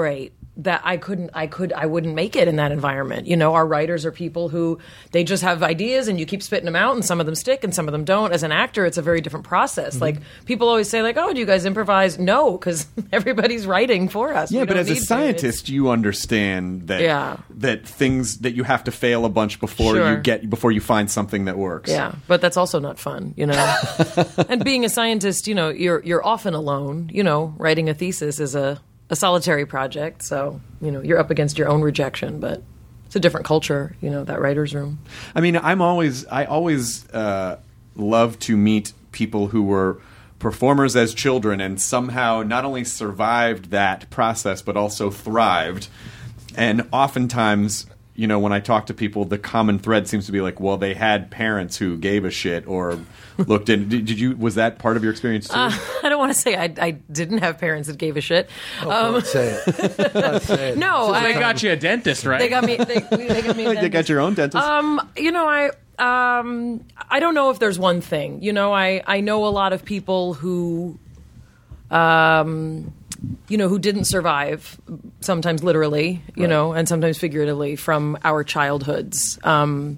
that I couldn't, I could, I wouldn't make it in that environment. You know, our writers are people who they just have ideas and you keep spitting them out and some of them stick and some of them don't. As an actor, it's a very different process. Mm-hmm. Like people always say like, oh, do you guys improvise? No, because everybody's writing for us. Yeah, we but don't as a need to. scientist, you understand that Yeah. that things that you have to fail a bunch before Sure. you get before you find something that works. Yeah, but that's also not fun, you know. And being a scientist, you know, you're you're often alone. You know, writing a thesis is a, a solitary project, so you know you're up against your own rejection. But it's a different culture, you know, that writer's room. I mean, I'm always I always uh, love to meet people who were performers as children and somehow not only survived that process but also thrived. And oftentimes, you know, when I talk to people, the common thread seems to be like, well, they had parents who gave a shit or looked in. Did, did you? Was that part of your experience too? Uh, I don't want to say I, I didn't have parents that gave a shit. Oh, Um, don't say it. Don't say it. no, So I, they got you a dentist, right? they got me. They, they got me. a you dentist. got your own dentist. Um, you know, I um, I don't know if there's one thing. You know, I I know a lot of people who, um, you know, who didn't survive. Sometimes literally, you Right. know, and sometimes figuratively from our childhoods. Um,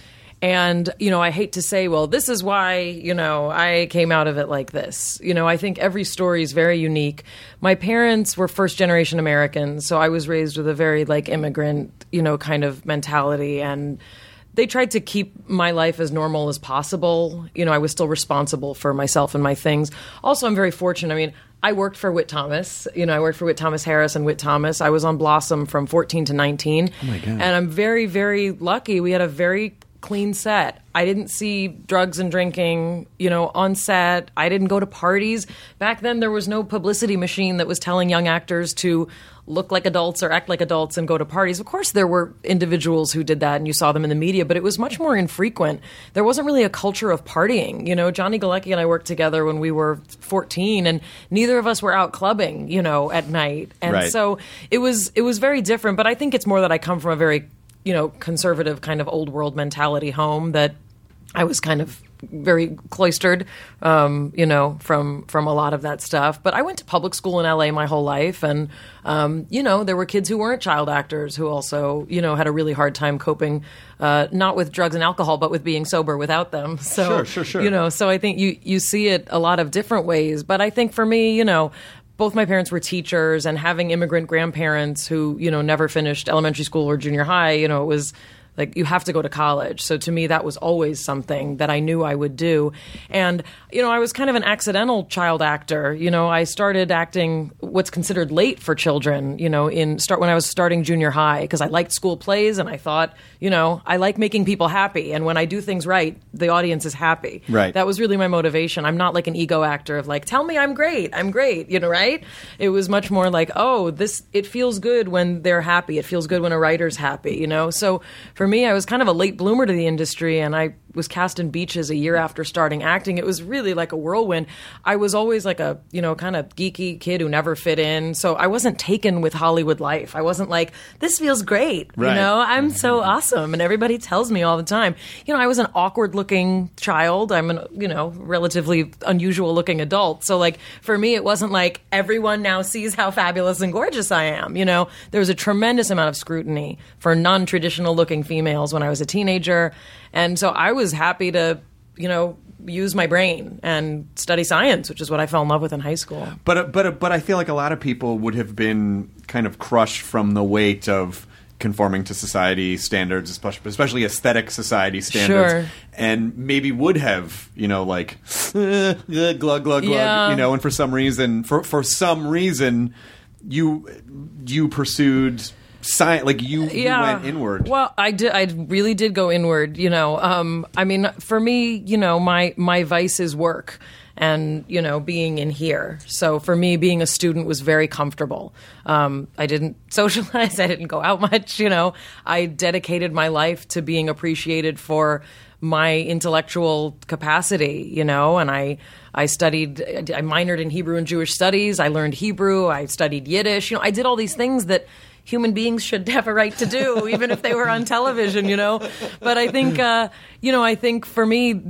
and you know, I hate to say, well, this is why you know I came out of it like this. You know, I think every story is very unique. My parents were first generation Americans, so I was raised with a very like immigrant, you know, kind of mentality and. They tried to keep my life as normal as possible. You know, I was still responsible for myself and my things. Also, I'm very fortunate. I mean, I worked for Whit Thomas. You know, I worked for Whit Thomas Harris and Whit Thomas. I was on Blossom from fourteen to nineteen. Oh, my God. And I'm very, very lucky. We had a very clean set. I didn't see drugs and drinking, you know, on set. I didn't go to parties. Back then, there was no publicity machine that was telling young actors to look like adults or act like adults and go to parties. Of course, there were individuals who did that, and you saw them in the media, but it was much more infrequent. There wasn't really a culture of partying. You know, Johnny Galecki and I worked together when we were fourteen, and neither of us were out clubbing, you know, at night. And Right. so it was it was very different. But I think it's more that I come from a very, you know, conservative kind of old world mentality home that I was kind of very cloistered, um, you know, from from a lot of that stuff. But I went to public school in L A my whole life, and um, you know, there were kids who weren't child actors who also, you know, had a really hard time coping, uh, not with drugs and alcohol, but with being sober without them. So, Sure, sure, sure. You know, so I think you you see it a lot of different ways. But I think for me, you know. Both my parents were teachers, and having immigrant grandparents who, you know, never finished elementary school or junior high, you know, it was like you have to go to college. So to me, that was always something that I knew I would do. And, you know, I was kind of an accidental child actor. You know, I started acting what's considered late for children, you know, in start when I was starting junior high, because I liked school plays and I thought, you know, I like making people happy. And when I do things right, the audience is happy. Right. That was really my motivation. I'm not like an ego actor of like, tell me I'm great. I'm great. You know, right? It was much more like, oh, this, it feels good when they're happy. It feels good when a writer's happy, you know? So for me, I was kind of a late bloomer to the industry, and I was cast in Beaches a year after starting acting. It was really like a whirlwind. I was always like a, you know, kind of geeky kid who never fit in. So I wasn't taken with Hollywood life. I wasn't like, this feels great. Right. You know, I'm so awesome. And everybody tells me all the time. You know, I was an awkward looking child. I'm an, you know, relatively unusual looking adult. So like for me, it wasn't like everyone now sees how fabulous and gorgeous I am. You know, there was a tremendous amount of scrutiny for non-traditional looking females when I was a teenager. And so I was happy to, you know, use my brain and study science, which is what I fell in love with in high school. But but but I feel like a lot of people would have been kind of crushed from the weight of conforming to society standards, especially, especially aesthetic society standards, Sure. and maybe would have, you know, like uh, glug glug glug, Yeah. you know, and for some reason, for for some reason, you you pursued science, like you, you went inward. Well, I did. I really did go inward. You know, um, I mean, for me, you know, my my vice is work, and you know, being in here. So for me, being a student was very comfortable. Um, I didn't socialize. I didn't go out much. You know, I dedicated my life to being appreciated for my intellectual capacity, you know, and I I studied, I minored in Hebrew and Jewish studies. I learned Hebrew. I studied Yiddish. You know, I did all these things that human beings should have a right to do, even if they were on television, you know. But I think, uh, you know, I think for me, there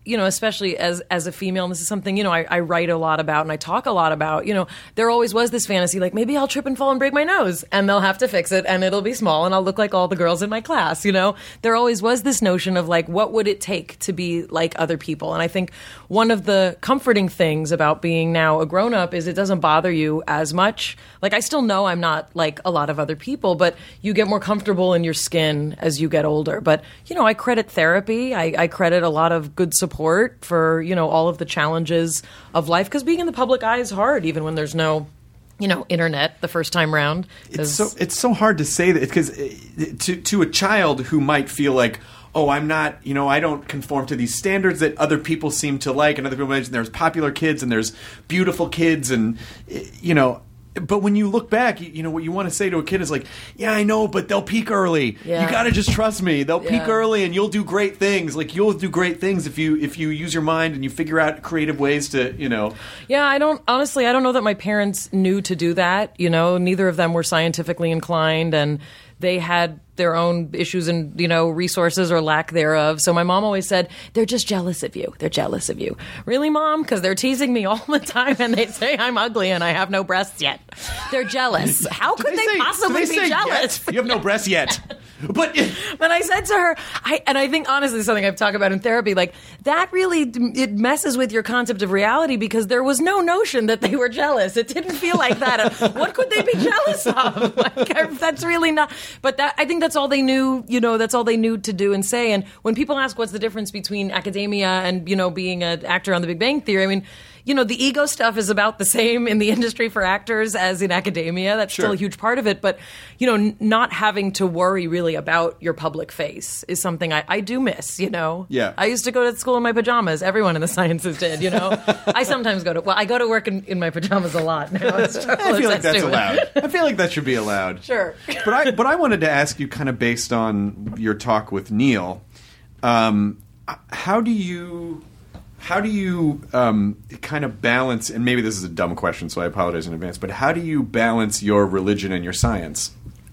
you know, especially as as a female, and this is something, you know, I, I write a lot about and I talk a lot about, you know, there always was this fantasy, like, maybe I'll trip and fall and break my nose, and they'll have to fix it, and it'll be small, and I'll look like all the girls in my class, you know? There always was this notion of, like, what would it take to be like other people? And I think one of the comforting things about being now a grown-up is it doesn't bother you as much. Like, I still know I'm not like a lot of other people, but you get more comfortable in your skin as you get older. But, you know, I credit therapy. I, I credit a lot of good support for, you know, all of the challenges of life, because being in the public eye is hard, even when there's no, you know, internet the first time round. It's so it's so hard to say that, because to to a child who might feel like, oh, I'm not, you know, I don't conform to these standards that other people seem to like, and other people mention there's popular kids and there's beautiful kids, and, you know. But when you look back, you, you know, what you want to say to a kid is like, yeah, I know, but they'll peak early. Yeah. You got to just trust me. They'll Yeah. peak early, and you'll do great things. Like, you'll do great things if you if you use your mind and you figure out creative ways to, you know. Yeah, I don't, honestly, I don't know that my parents knew to do that. You know, neither of them were scientifically inclined, and they had their own issues and, you know, resources or lack thereof. So my mom always said, they're just jealous of you. They're jealous of you. Really, Mom? Because they're teasing me all the time, and they say I'm ugly and I have no breasts yet. They're jealous. How could Do they, say- possibly do they be say jealous? yet? You have no breasts yet. But But I said to her, I, and I think honestly something I've talked about in therapy, like that really, it messes with your concept of reality, because there was no notion that they were jealous. It didn't feel like that. What could they be jealous of? Like, that's really not, but that, I think that's all they knew, you know, that's all they knew to do and say. And when people ask what's the difference between academia and, you know, being an actor on The Big Bang Theory, I mean, you know, the ego stuff is about the same in the industry for actors as in academia. That's Sure. still a huge part of it. But, you know, n- not having to worry really about your public face is something I, I do miss, you know? Yeah. I used to go to school in my pajamas. Everyone in the sciences did, you know? I sometimes go to, well, I go to work in, in my pajamas a lot now. It's I feel like that's to it. allowed. I feel like that should be allowed. Sure. But I but I wanted to ask you, kind of based on your talk with Neil, um, how do you how do you um, kind of balance? And maybe this is a dumb question, so I apologize in advance. But how do you balance your religion and your science?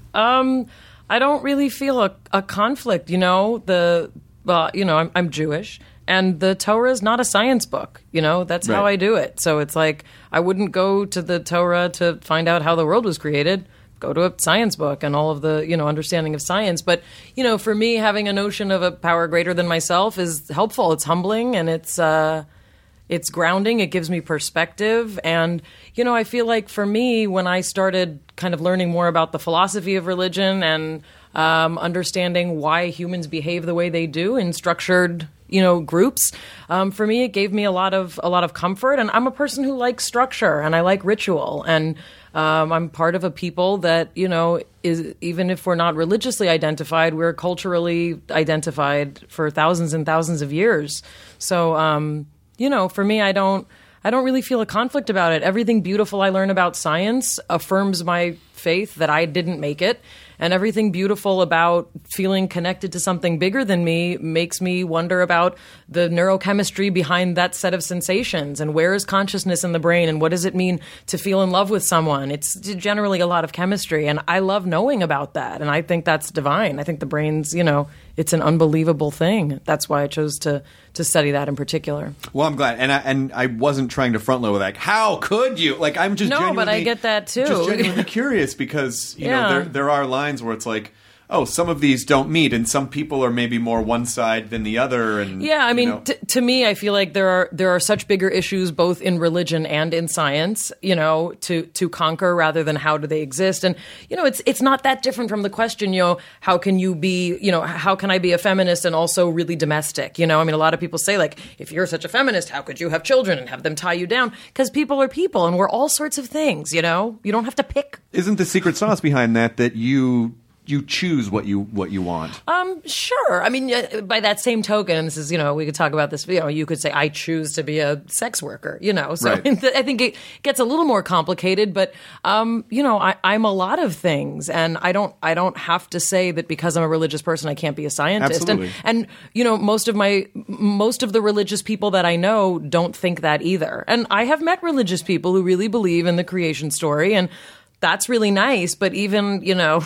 Um, I don't really feel a, a conflict, you know. The well, you know, I'm, I'm Jewish, and the Torah is not a science book. You know, that's how Right. I do it. So it's like I wouldn't go to the Torah to find out how the world was created. Go to a science book and all of the, you know, understanding of science. But, you know, for me, having a notion of a power greater than myself is helpful. It's humbling, and it's uh, it's grounding. It gives me perspective. And, you know, I feel like for me, when I started kind of learning more about the philosophy of religion and um, understanding why humans behave the way they do in structured, you know, groups, um, for me, it gave me a lot of a lot of comfort. And I'm a person who likes structure and I like ritual, and um, I'm part of a people that, you know, is, even if we're not religiously identified, we're culturally identified for thousands and thousands of years. So, um, you know, for me, I don't I don't really feel a conflict about it. Everything beautiful I learn about science affirms my faith that I didn't make it. And everything beautiful about feeling connected to something bigger than me makes me wonder about the neurochemistry behind that set of sensations, and where is consciousness in the brain, and what does it mean to feel in love with someone. It's generally a lot of chemistry, and I love knowing about that, and I think that's divine. I think the brain's, you know, it's an unbelievable thing. That's why I chose to to study that in particular. Well, I'm glad, and I and I wasn't trying to front load with like, how could you? Like, I'm just No, but genuinely, I get that too. Just genuinely curious, because you Yeah. know there there are lines where it's like, oh, some of these don't meet, and some people are maybe more one side than the other. And Yeah, I you mean, know. t- to me, I feel like there are there are such bigger issues both in religion and in science, you know, to to conquer rather than how do they exist. And you know, it's it's not that different from the question, you know, how can you be, you know, how can I be a feminist and also really domestic? You know, I mean, a lot of people say like, if you're such a feminist, how could you have children and have them tie you down? Because people are people, and we're all sorts of things. You know, you don't have to pick. Isn't the secret sauce behind that that you you choose what you what you want? Um, sure. I mean, uh, by that same token, and this is, you know, we could talk about this, you know, you could say, I choose to be a sex worker, you know, so Right. I think it gets a little more complicated, but, um, you know, I, I'm a lot of things, and I don't, I don't have to say that because I'm a religious person, I can't be a scientist. Absolutely. And, and, you know, most of my, most of the religious people that I know don't think that either. And I have met religious people who really believe in the creation story, and that's really nice. But even, you know,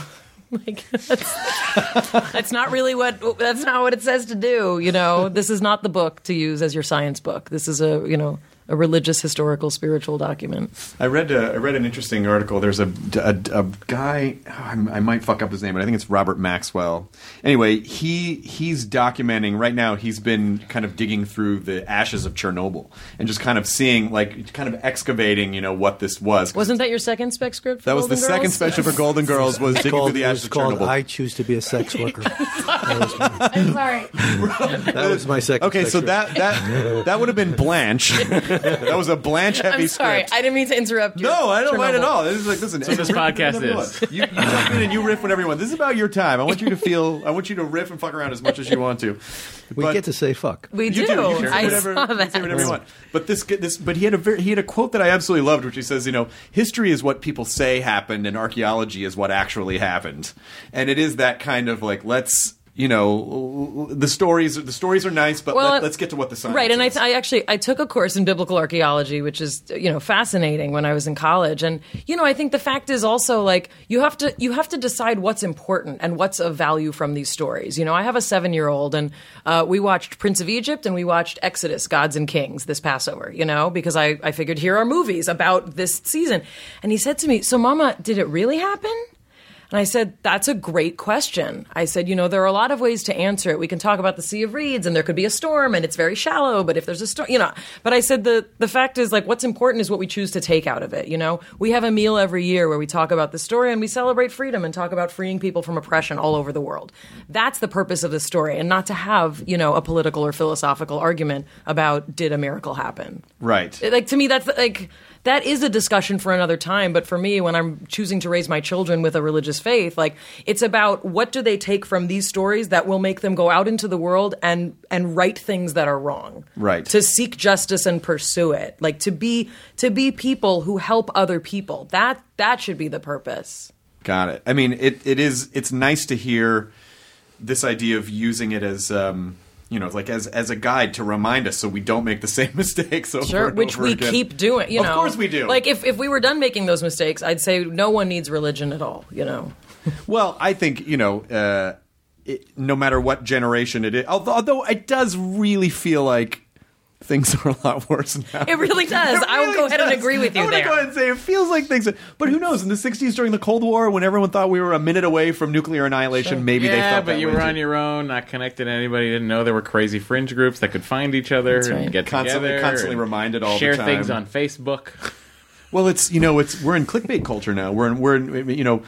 Like that's, that's not really what that's not what it says to do. You know, this is not the book to use as your science book. This is a you know a religious, historical, spiritual document. I read uh, I read an interesting article. There's a, a, a guy, oh, I might fuck up his name, but I think it's Robert Maxwell. Anyway, he he's documenting right now. He's been kind of digging through the ashes of Chernobyl and just kind of seeing, like, kind of excavating, you know, what this was. Wasn't that your second spec script? For that was Golden the second Girls? special for Golden Girls. Was digging Called, through the it ashes was of called Chernobyl. I Choose to Be a Sex Worker. that, was my, I'm sorry. that was my second Okay, so script. that that that would have been Blanche. That was a Blanche heavy I'm sorry. script. I didn't mean to interrupt you. No, I don't mind Chernobyl. at all. This is like, listen. So this riff podcast whenever you is. want. You, you jump in and you riff whenever you want. This is about your time. I want you to feel. I want you to riff and fuck around as much as you want to. we But- get to say fuck. We You do. do. You can say I whatever, saw you can that. say whatever you want. But this, this, but he had a very, he had a quote that I absolutely loved, which he says, you know, history is what people say happened, and archaeology is what actually happened. And it is that kind of like, let's, you know, the stories, the stories are nice, but Well, let, let's get to what the science Right, and I, is. I actually I took a course in biblical archaeology, which is you know fascinating when I was in college, and you know I think the fact is also like you have to you have to decide what's important and what's of value from these stories. You know, I have a seven year old, and uh, we watched Prince of Egypt and we watched Exodus, Gods and Kings this Passover. You know, because I I figured here are movies about this season, and he said to me, "So, Mama, did it really happen?" And I said, that's a great question. I said, you know, there are a lot of ways to answer it. We can talk about the Sea of Reeds, and there could be a storm, and it's very shallow, but if there's a storm, you know. But I said, the, the fact is, like, what's important is what we choose to take out of it, you know? We have a meal every year where we talk about the story, and we celebrate freedom and talk about freeing people from oppression all over the world. That's the purpose of the story, and not to have, you know, a political or philosophical argument about did a miracle happen. Right. It- Like, to me, that's, like... That is a discussion for another time, but for me, when I'm choosing to raise my children with a religious faith, like it's about what do they take from these stories that will make them go out into the world and and right things that are wrong. Right. To seek justice and pursue it. Like to be to be people who help other people. That that should be the purpose. Got it. I mean, it, it is. It's nice to hear this idea of using it as, um, you know, like as as a guide to remind us so we don't make the same mistakes over Sure, and which over we again. keep doing. You Of know, course we do. Like if if we were done making those mistakes, I'd say no one needs religion at all. You know. Well, I think, you know, uh, it, no matter what generation it is, although, although it does really feel like things are a lot worse now. It really does. It I will really go ahead and does. agree with you I'm gonna there. go ahead and say it feels like things. Are, but who knows? In the sixties, during the Cold War, when everyone thought we were a minute away from nuclear annihilation, maybe they yeah, felt but that you way were too. on your own, not connected to anybody. Didn't know there were crazy fringe groups that could find each other That's and right. get Constantly- together, constantly and reminded all the share time. things on Facebook. Well, it's you know, it's we're in clickbait culture now. We're in, we're in, you know,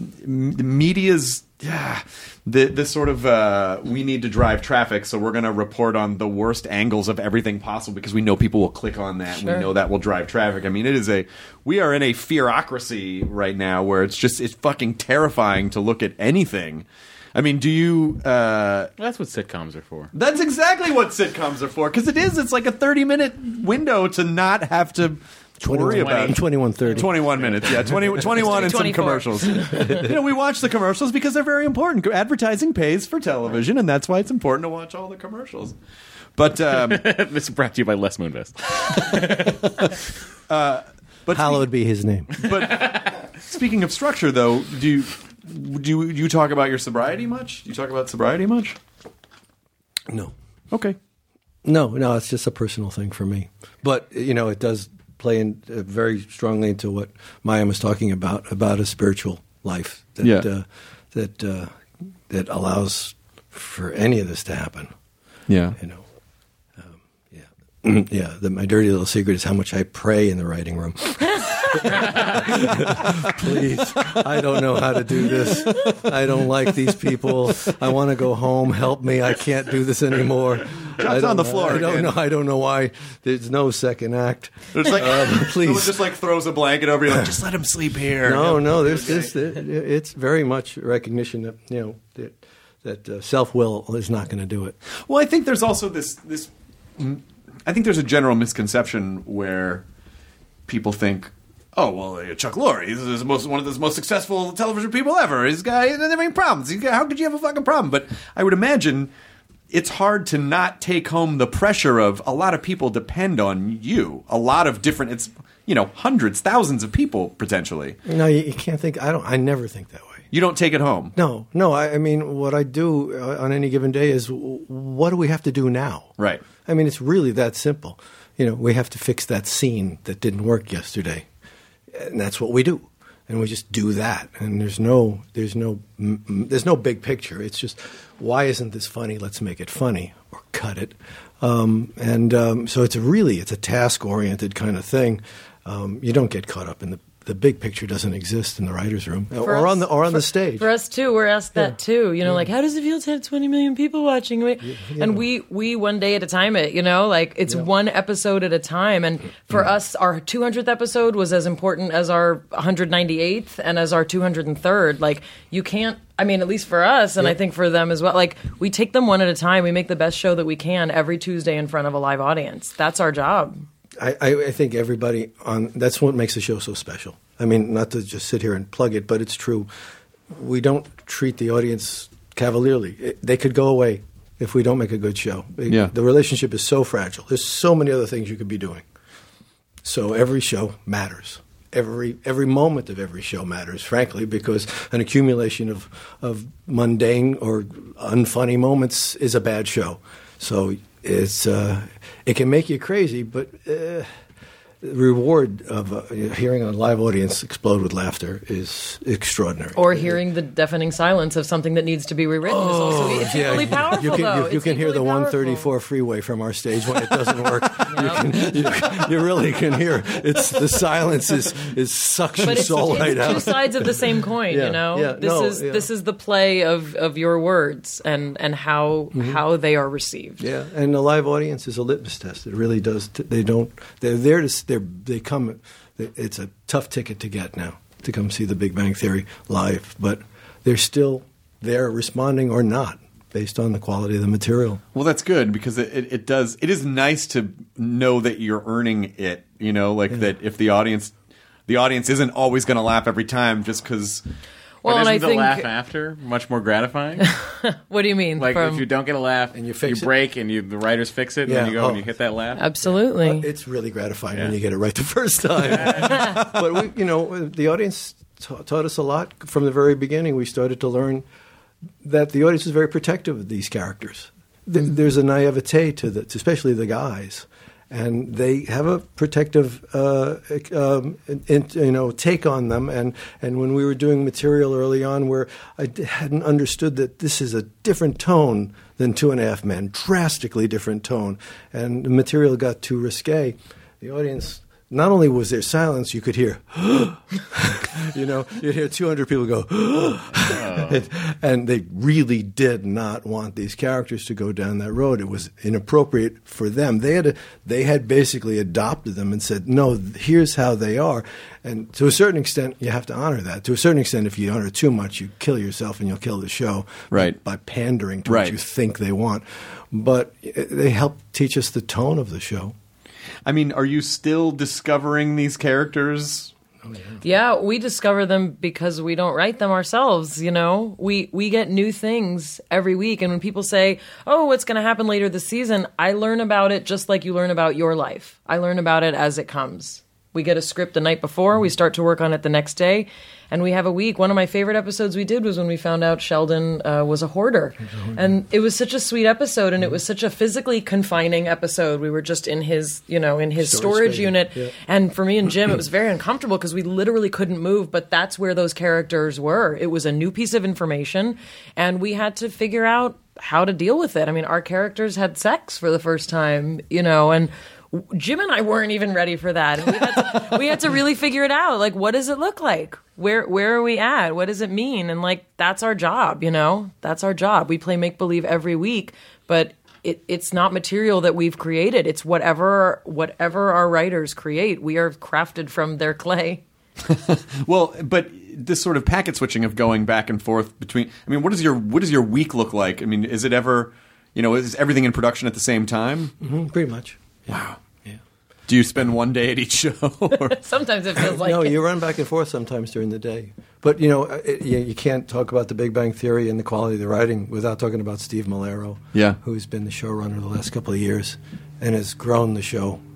m- the media's yeah, the the sort of uh, we need to drive traffic, so we're going to report on the worst angles of everything possible because we know people will click on that. And Sure. we know that will drive traffic. I mean, it is a we are in a fearocracy right now where it's just it's fucking terrifying to look at anything. I mean, do you? Uh, That's what sitcoms are for. that's exactly what sitcoms are for because it is. It's like a thirty minute window to not have to. Worry about twenty-one thirty. twenty-one minutes, yeah, twenty, twenty-one and some twenty-four. commercials. You know, we watch the commercials because they're very important. Advertising pays for television, and that's why it's important to watch all the commercials. But, um, This is brought to you by Les Moonves. but, Hallowed be his name. but speaking of structure, though, do you, do you, do you talk about your sobriety much? Do you talk about sobriety much? No. Okay. No, no, it's just a personal thing for me. But, you know, it does play in uh, very strongly into what Mayim was talking about, about a spiritual life that Yeah. uh, that uh, that allows for any of this to happen. Yeah. You know, um, yeah, yeah. The, my dirty little secret is how much I pray in the writing room. Please, I don't know how to do this. I don't like these people. I want to go home. Help me. I can't do this anymore. I don't on the know- floor I don't again. know. I don't know why. There's no second act. It's like, Um, someone please. just like throws a blanket over you, like, just let him sleep here. No, no. He'll There's be okay. this. It, it's very much recognition that you know that that uh, self will is not going to do it. Well, I think there's also this this. I think there's a general misconception where people think, "Oh, well, uh, Chuck Lorre, he's the most one of the most successful television people ever. This guy doesn't have any problems. He's got- How could you have a fucking problem?" But I would imagine it's hard to not take home the pressure of a lot of people depend on you. A lot of different. It's you know hundreds, thousands of people potentially. No, you, you can't think. I don't. I never think that way. You don't take it home. No, no. I, I mean, what I do uh, on any given day is, w- what do we have to do now? Right. I mean, it's really that simple. You know, we have to fix that scene that didn't work yesterday, and that's what we do. And we just do that. And there's no, there's no, m- m- there's no big picture. It's just, why isn't this funny? Let's make it funny, or cut it. Um, and um, so it's a really, it's a task-oriented kind of thing. Um, you don't get caught up in the the big picture doesn't exist in the writer's room For or us- on the or on for, the stage. For us too, we're asked that Yeah. too. You know, Yeah. like how does it feel to have twenty million people watching? We- And we we one day at a time it. You know, like it's one episode at a time. And for us, our two hundredth episode was as important as our one hundred ninety-eighth and as our two hundred third. Like you can't. I mean, at least for us, and I think for them as well. Like we take them one at a time. We make the best show that we can every Tuesday in front of a live audience. That's our job. I, I, I think everybody on that's what makes the show so special. I mean, not to just sit here and plug it, but it's true. We don't treat the audience cavalierly. It, they could go away if we don't make a good show. It- Yeah. The relationship is so fragile. There's so many other things you could be doing. So every show matters. Every every moment of every show matters, frankly, because an accumulation of of mundane or unfunny moments is a bad show. So it's uh, it can make you crazy, but uh, the reward of uh, hearing a live audience explode with laughter is extraordinary. Or hearing the deafening silence of something that needs to be rewritten is also it's equally powerful. You can, though. you, you It's can hear the equally powerful. one thirty-four freeway from our stage when it doesn't work. you, can, you, you really can hear it's the silence is is suction But it's, soul it's right two out. sides of the same coin, Yeah, you know. yeah, this no, is yeah. this is the play of, of your words and and how how they are received. Yeah, and the live audience is a litmus test. It really does. T- they don't. They're there to. s- They're, they come. It's a tough ticket to get now to come see The Big Bang Theory live, but they're still there, responding or not, based on the quality of the material. Well, that's good because it, it, it does. It is nice to know that you're earning it. You know, like that if the audience, the audience isn't always going to laugh every time just because. Well, but and isn't I the think laugh after much more gratifying? what do you mean? Like from, if you don't get a laugh, And you fix it? break, and you the writers fix it, and Yeah, then you go oh. and you hit that laugh. absolutely. Uh, It's really gratifying when Yeah. you get it right the first time. But we, you know, the audience ta- taught us a lot from the very beginning. We started to learn that the audience is very protective of these characters. Th- There's a naivete to the, to especially the guys, and they have a protective, uh, um, in, you know, take on them. And, and when we were doing material early on, where I d- hadn't understood that this is a different tone than Two and a Half Men, drastically different tone, and the material got too risque, the audience. Not only was there silence, you could hear, you know, you'd hear two hundred people go, and, and they really did not want these characters to go down that road. It was inappropriate for them. They had, a, they had basically adopted them and said, no, here's how they are. And to a certain extent, you have to honor that. To a certain extent, if you honor too much, you kill yourself and you'll kill the show Right. by pandering to Right. what you think they want. But uh, they help teach us the tone of the show. I mean, are you still discovering these characters? Yeah, we discover them because we don't write them ourselves, you know? We we get new things every week, and when people say, "Oh, what's going to happen later this season?" I learn about it just like you learn about your life. I learn about it as it comes. We get a script the night before, we start to work on it the next day, and we have a week. One of my favorite episodes we did was when we found out Sheldon uh, was a hoarder. And it was such a sweet episode, and it was such a physically confining episode. We were just in his, you know, in his Storage storage space, unit. yeah. And for me and Jim, it was very uncomfortable because we literally couldn't move, but that's where those characters were. It was a new piece of information, and we had to figure out how to deal with it. I mean, our characters had sex for the first time, you know, and Jim and I weren't even ready for that. And we had to, we had to really figure it out. Like, what does it look like? Where where are we at? What does it mean? And like, that's our job, you know? That's our job. We play make-believe every week, but it, it's not material that we've created. It's whatever whatever our writers create. We are crafted from their clay. Well, but this sort of packet switching of going back and forth between. I mean, what does your what does your week look like? I mean, is it ever, you know, is everything in production at the same time? Mm-hmm, pretty much. Wow. Yeah. Do you spend one day at each show? Or? Sometimes it feels like no, it. you run back and forth sometimes during the day. But, you know, it, you, you can't talk about the Big Bang Theory and the quality of the writing without talking about Steve Malero, Yeah. who's been the showrunner the last couple of years and has grown the show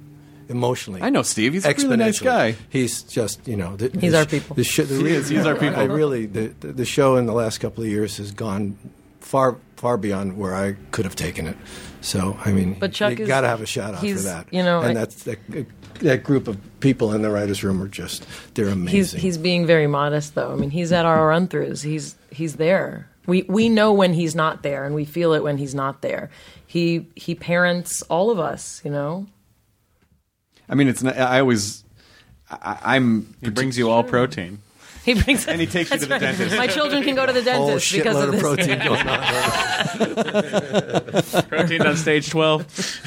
emotionally. I know Steve. He's a really nice exponentially. guy. He's just, you know, the, He's the, our people. The sh- the He re- is. He's our people. I really, the, the the show in the last couple of years has gone far far beyond where I could have taken it. So I mean, But Chuck you is- got to have a shout out for he's, that. you know, and I- that's that, that group of people in the writers' room are just they're amazing. He's he's being very modest, though. I mean, he's at our run-throughs. He's he's there. We we know when he's not there, and we feel it when he's not there. He he parents all of us, you know. I mean, it's. Not, I always. I, I'm. He brings you all protein. He brings And he takes you to the That's right. dentist. My children can go to the whole dentist because shitload of of this. protein going on. Protein on stage twelve.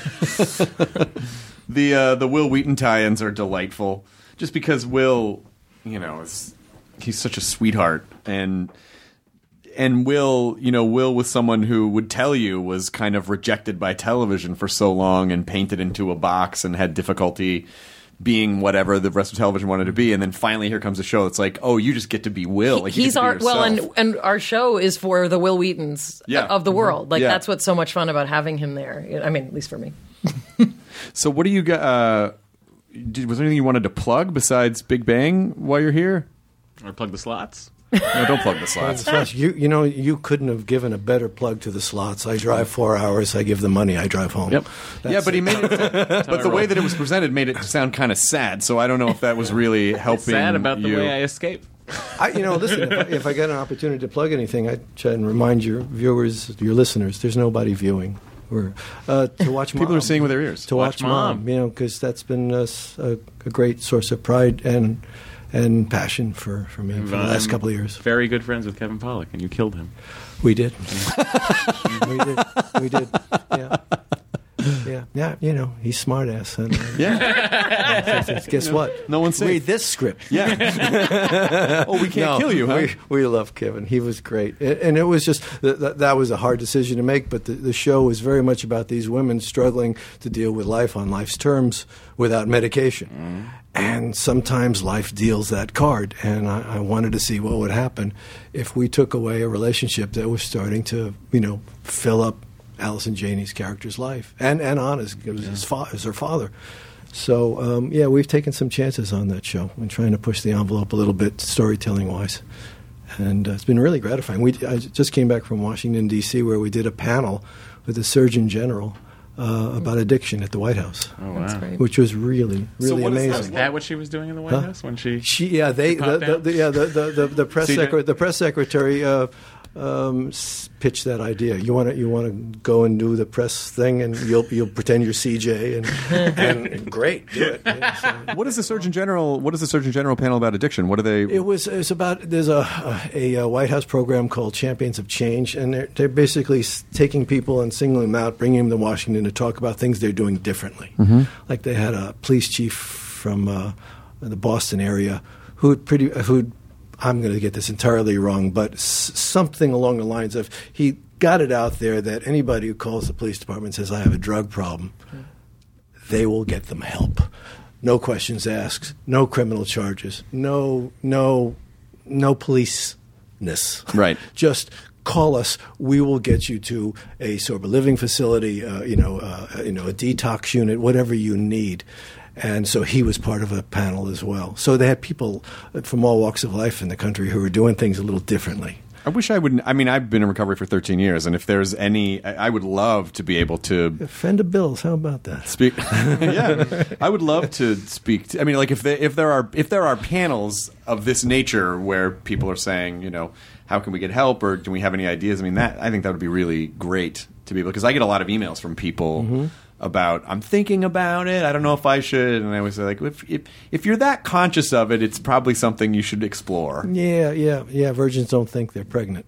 The uh, the Will Wheaton tie-ins are delightful, just because Will, you know, is he's such a sweetheart, and and Will, you know, Will was someone who would tell you was kind of rejected by television for so long and painted into a box and had difficulty being whatever the rest of television wanted to be, and then finally here comes a show that's like, oh, you just get to be Will. Like, you He's get to be our well, and yourself. and our show is for the Will Wheatons Yeah. of the world. Like Yeah. that's what's so much fun about having him there. I mean, at least for me. So what do you got? Uh, did, was there anything you wanted to plug besides Big Bang while you're here? Or plug the slots. No, don't plug the slots. Slots. You you know you couldn't have given a better plug to the slots. I drive four hours. I give the money. I drive home. Yep. That's yeah, but he it. made it. But the way that it was presented made it sound kind of sad. So I don't know if that was really helping. Sad about the you. way I escape. I, you know, listen. If I, if I get an opportunity to plug anything, I try and remind your viewers, your listeners, there's nobody viewing. We're, uh, to watch People Mom. are seeing with their ears. To Watch watch, Mom. Mom. You know, because that's been a, s- a- a great source of pride and and passion for, for me for the last I'm couple of years. Very good friends with Kevin Pollak, and you killed him. We did. we did. We did. Yeah. Yeah. Yeah. You know, he's smart ass. And, uh, Yeah. guess what? No one's safe. Read this script. Yeah. Oh, we can't No, kill you, huh? We, we love Kevin. He was great. And, and it was just, th- th- that was a hard decision to make, but the, the show was very much about these women struggling to deal with life on life's terms without medication. Mm. And sometimes life deals that card. And I, I wanted to see what would happen if we took away a relationship that was starting to, you know, fill up Allison Janney's character's life. And, and Anna's, it was his fa- it was her father. So, um, yeah, we've taken some chances on that show and trying to push the envelope a little bit, storytelling-wise. And uh, it's been really gratifying. We I just came back from Washington, D C, where we did a panel with the Surgeon General uh, about addiction at the White House, Oh, That's wow. great. which was really, really what is amazing. that? Is that what she was doing in the White Huh? House when she? She, yeah, they, the, popped the, out? the, yeah, the, the, the, the press C J? secretary, the press secretary uh, um, s- pitched that idea. You want to, you want to go and do the press thing, and you'll, you'll pretend you're C J, and, and great, do it. Yeah, so- What is the Surgeon General? What is the Surgeon General panel about addiction? What are they? It was it's about there's a, a a White House program called Champions of Change, and they're they're basically s- taking people and singling them out, bringing them to Washington to talk about things they're doing differently. Like they had a police chief from uh, the Boston area who pretty who I'm going to get this entirely wrong, but s- something along the lines of he got it out there that anybody who calls the police department and says I have a drug problem, they will get them help. No questions asked, no criminal charges, no no no police-ness. Right. Just call us. We will get you to a sober living facility, uh, you know, uh, you know, a detox unit, whatever you need. And so he was part of a panel as well. So they had people from all walks of life in the country who were doing things a little differently. I wish I would. I mean, I've been in recovery for thirteen years, and if there's any, I I would love to be able to Fender Bills, how about that? speak. Yeah, I would love to speak. To, I mean, like if they, if there are if there are panels of this nature where people are saying, you know, how can we get help, or do we have any ideas? I mean, that I think that would be really great to be able, because I get a lot of emails from people. Mm-hmm. About I'm thinking about it. I don't know if I should, and I always say like, if, if if you're that conscious of it, it's probably something you should explore. Yeah, yeah, yeah. Virgins don't think they're pregnant,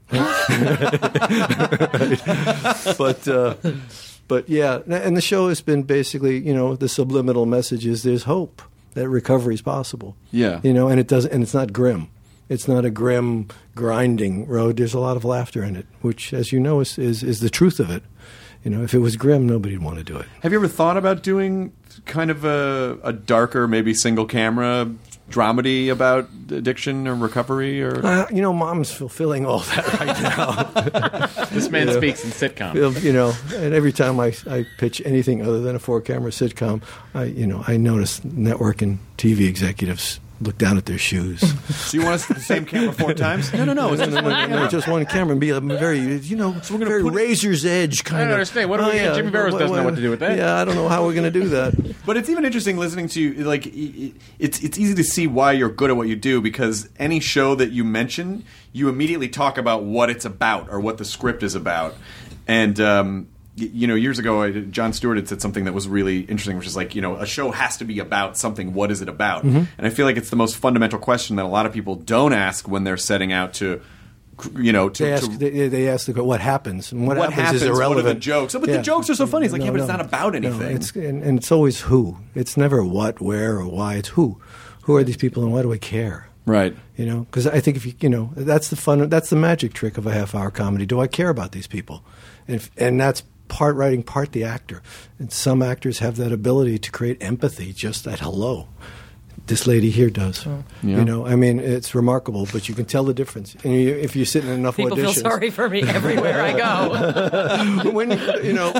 but uh, but yeah. And the show has been basically, you know, the subliminal message is there's hope that recovery is possible. Yeah. you know, and it doesn't, and it's not grim. It's not a grim, grinding road. There's a lot of laughter in it, which, as you know, is is, is the truth of it. You know, if it was grim, nobody'd want to do it. Have you ever thought about doing kind of a, a darker, maybe single camera dramedy about addiction or recovery? Or Uh, you know, Mom's fulfilling all that right now. This man Yeah. speaks in sitcom. You know, and every time I, I pitch anything other than a four-camera sitcom, I you know I notice network and T V executives look down at their shoes. so you want us to the same camera four times? No, no, no. It's no, just no, one no, no, camera. just one camera and be a very, you know, we're gonna very put it- razor's edge kind I don't of. understand. What do we- Jimmy Barrows doesn't know what to do with that. Yeah, I don't know how we're going to do that. But it's even interesting listening to you. Like, i- i- it's it's easy to see why you're good at what you do, because any show that you mention, you immediately talk about what it's about or what the script is about. And um, y- you know, years ago, I, Jon Stewart had said something that was really interesting, which is like, you know, a show has to be about something. What is it about? Mm-hmm. And I feel like it's the most fundamental question that a lot of people don't ask when they're setting out to, you know, to. They ask, to they, they ask the, what happens, and what, What happens, is happens? What are irrelevant. the jokes? Oh, but the jokes are so funny. It's like, yeah, but it's not about No, anything. it's, and, and it's always who. It's never what, where, or why. It's who. Who are these people, and why do I care? Right. You know, because I think if you, you know, that's the fun, that's the magic trick of a half-hour comedy. Do I care about these people? And if, and that's part writing, part the actor. And some actors have that ability to create empathy just at hello. This lady here does. Yeah. You know, I mean, it's remarkable, but you can tell the difference. And you, if you sit in enough People auditions, feel sorry for me everywhere I go. when you know,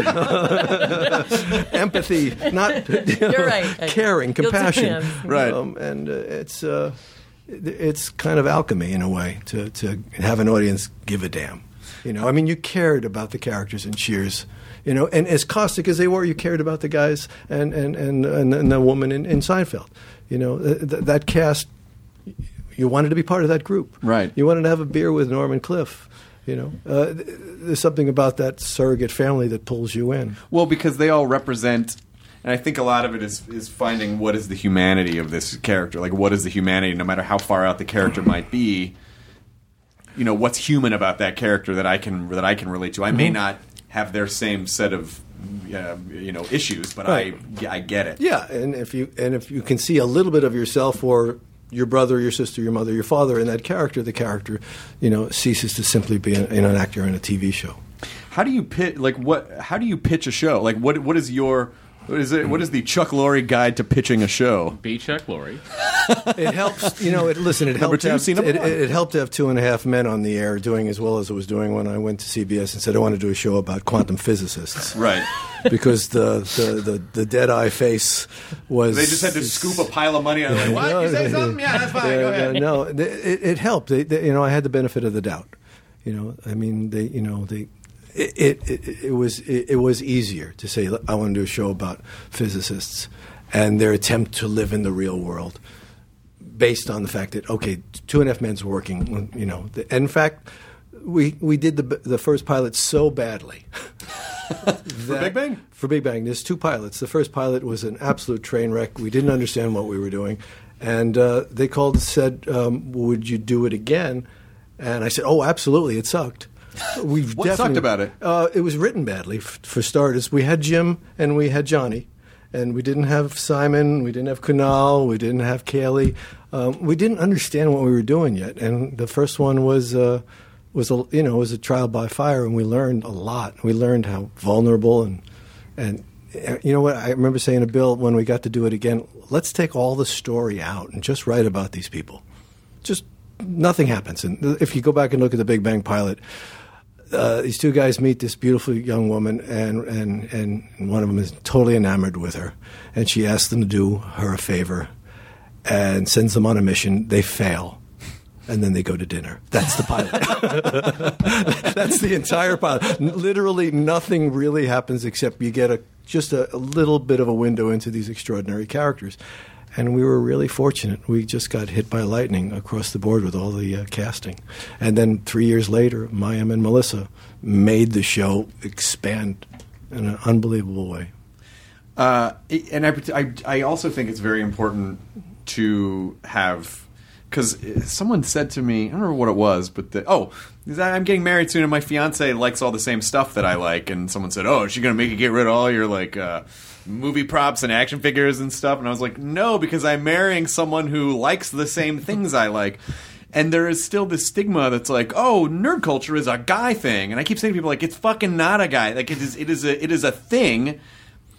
empathy, not you know, You're right. caring, Guilty compassion, hands. Right. Um, and uh, it's uh, it- it's kind of alchemy in a way to to have an audience give a damn. You know, I mean, you cared about the characters in Cheers. You know, and as caustic as they were, you cared about the guys and and and, and, and the woman in, in Seinfeld. You know, th- th- that cast. You wanted to be part of that group, Right. You wanted to have a beer with Norman Cliff. You know, uh, th- there's something about that surrogate family that pulls you in. Well, because they all represent, and I think a lot of it is is finding what is the humanity of this character. Like, what is the humanity, no matter how far out the character might be. You know, what's human about that character that I can that I can relate to. I may not have their same set of uh, you know issues, but Right. I I get it. Yeah, and if you and if you can see a little bit of yourself or your brother, your sister, your mother, your father in that character, the character, you know, ceases to simply be an, an actor in a T V show. How do you pitch? Like, what? How do you pitch a show? Like, what? What is your? What is it? What is the Chuck Lorre guide to pitching a show? Be Chuck Lorre. It helps, you know. It, listen, it Number helped. two, to have, scene number it, one. it, it helped to have Two and a Half Men on the air doing as well as it was doing when I went to C B S and said I want to do a show about quantum physicists. Right. Because the the, the, the dead eye face was They just had to scoop a pile of money out. Like, what? You say something? Yeah, that's fine. Yeah, Go ahead. yeah, no, it, it helped. They, they, you know, I had the benefit of the doubt. You know, I mean, they, you know, they, it, it, it, it was, it, it was easier to say, I want to do a show about physicists and their attempt to live in the real world, based on the fact that okay, Two and a Half Men's working. You know, the, and in fact, we we did the the first pilot so badly. For Big Bang? For Big Bang, there's two pilots. The first pilot was an absolute train wreck. We didn't understand what we were doing, and uh, they called and said, um, "Would you do it again?" And I said, "Oh, absolutely. It sucked." We've What sucked definitely- about it? Uh, it was written badly. F- for starters, we had Jim and we had Johnny, and we didn't have Simon. We didn't have Kunal. We didn't have Kaylee. Um, we didn't understand what we were doing yet. And the first one was. Uh, was a you know was a trial by fire, and we learned a lot. We learned how vulnerable and and uh, you know what I remember saying to Bill when we got to do it again. Let's take all the story out and just write about these people. Just nothing happens. And if you go back and look at the Big Bang pilot, uh, these two guys meet this beautiful young woman, and and and one of them is totally enamored with her, and she asks them to do her a favor, and sends them on a mission. They fail. And then they go to dinner. That's the pilot. That's the entire pilot. N- Literally nothing really happens except you get a just a, a little bit of a window into these extraordinary characters. And we were really fortunate. We just got hit by lightning across the board with all the uh, casting. And then three years later, Mayim and Melissa made the show expand in an unbelievable way. Uh, and I, I, I also think it's very important to have, because someone said to me, I don't remember what it was, but the, oh, I'm getting married soon and my fiance likes all the same stuff that I like. And someone said, oh, is she going to make you get rid of all your like uh, movie props and action figures and stuff? And I was like, no, because I'm marrying someone who likes the same things I like. And there is still this stigma that's like, oh, nerd culture is a guy thing. And I keep saying to people, like, it's fucking not a guy. Like, it is, it is a, it is a thing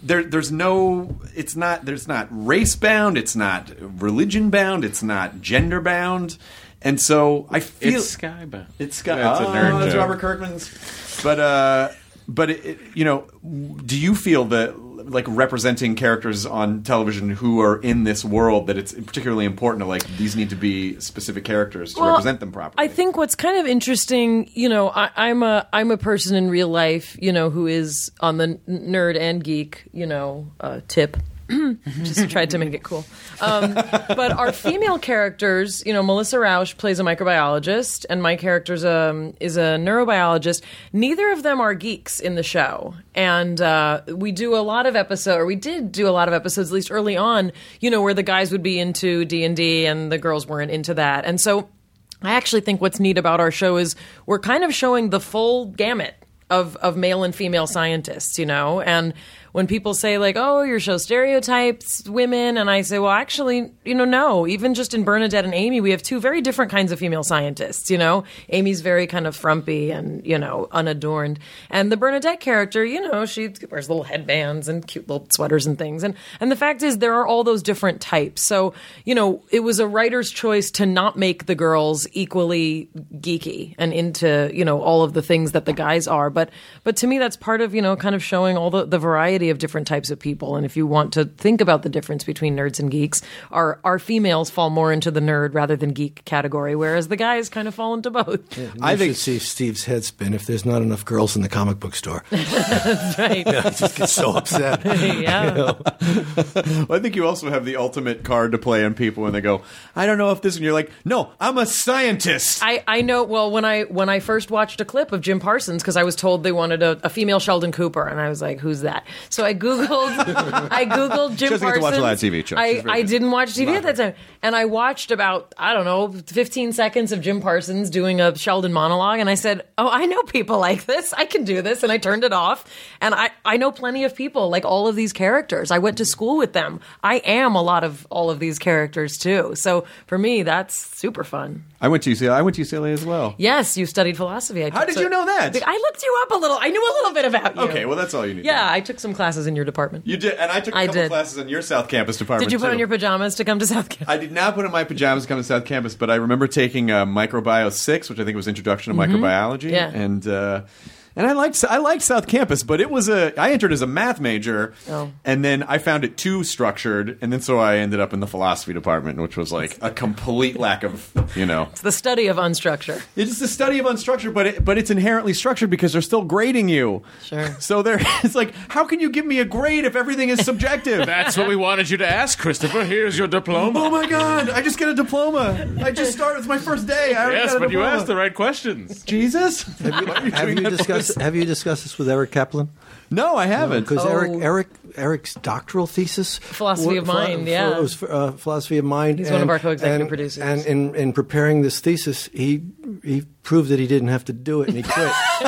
there there's no it's not there's not race bound, it's not religion bound, it's not gender bound. And so I feel It's Skybound. It's Sky. That's a oh, nerd that's joke. Robert Kirkman's. But uh, but it, it, you know, do you feel that like representing characters on television who are in this world that it's particularly important to like these need to be specific characters to Well, represent them properly? I think what's kind of interesting, you know, I, I'm a I'm a person in real life, you know, who is on the n- nerd and geek, you know, uh, tip. Just tried to make it cool. Um, but our female characters, you know, Melissa Rauch plays a microbiologist, and my character um, is a neurobiologist. Neither of them are geeks in the show. And uh, we do a lot of episodes, or we did do a lot of episodes, at least early on, you know, where the guys would be into D and D and the girls weren't into that. And so I actually think what's neat about our show is we're kind of showing the full gamut of, of male and female scientists, you know, and when people say like, oh, your show stereotypes women, and I say, well, actually, you know, no, even just in Bernadette and Amy, we have two very different kinds of female scientists, you know. Amy's very kind of frumpy and, you know, unadorned. And the Bernadette character, you know, she wears little headbands and cute little sweaters and things. And and the fact is there are all those different types. So, you know, it was a writer's choice to not make the girls equally geeky and into, you know, all of the things that the guys are. But but to me, that's part of, you know, kind of showing all the, the variety of different types of people. And if you want to think about the difference between nerds and geeks, our our females fall more into the nerd rather than geek category, whereas the guys kind of fall into both. Yeah, I I think- should see Steve's head spin if there's not enough girls in the comic book store. That's right. I just get so upset. Yeah. You know? Well, I think you also have the ultimate card to play on people when they go, I don't know if this, and you're like, no, I'm a scientist. I, I know. Well, when I when I first watched a clip of Jim Parsons, because I was told they wanted a, a female Sheldon Cooper, and I was like, "Who's that?" So I googled, I googled Jim She doesn't get to Parsons. watch a lot of T V, Chuck. She's I, very I good. didn't watch T V at that time, and I watched about I don't know fifteen seconds of Jim Parsons doing a Sheldon monologue, and I said, "Oh, I know people like this. I can do this," and I turned it off. And I I know plenty of people like all of these characters. I went to school with them. I am a lot of all of these characters too. So for me, that's super fun. I went to U C L A. I went to U C L A as well. Yes, you studied philosophy. I How took did some- you know that? I looked you up a little. I knew a little bit about you. Okay, well, that's all you need. Yeah, I took some classes in your department. You did, and I took a I couple did. classes in your South Campus department. Did you put too. on your pajamas to come to South Carolina? I did not put on my pajamas to come to South Campus, but I remember taking uh, Microbio six, which I think was Introduction to Microbiology. Yeah. And uh, and I liked I liked South Campus, but it was a I entered as a math major, Oh. and then I found it too structured, and then so I ended up in the philosophy department, which was like a complete lack of you know. It's the study of unstructure. It's the study of unstructured, but it, but it's inherently structured because they're still grading you. Sure. So there, it's like, how can you give me a grade if everything is subjective? That's what we wanted you to ask, Christopher. Here's your diploma. Oh my god! I just get a diploma. I just started. It's my first day. I already Yes, got a but you diploma. asked the right questions. Jesus. Have you, have you discussed Have you discussed this with Eric Kaplan? No, I haven't. Because Oh. Eric Eric Eric's doctoral thesis, Philosophy of wa- Mind, ph- yeah. it was uh, philosophy of mind. He's one of our co-executive and, producers. And in, in preparing this thesis, he he proved that he didn't have to do it, and he quit.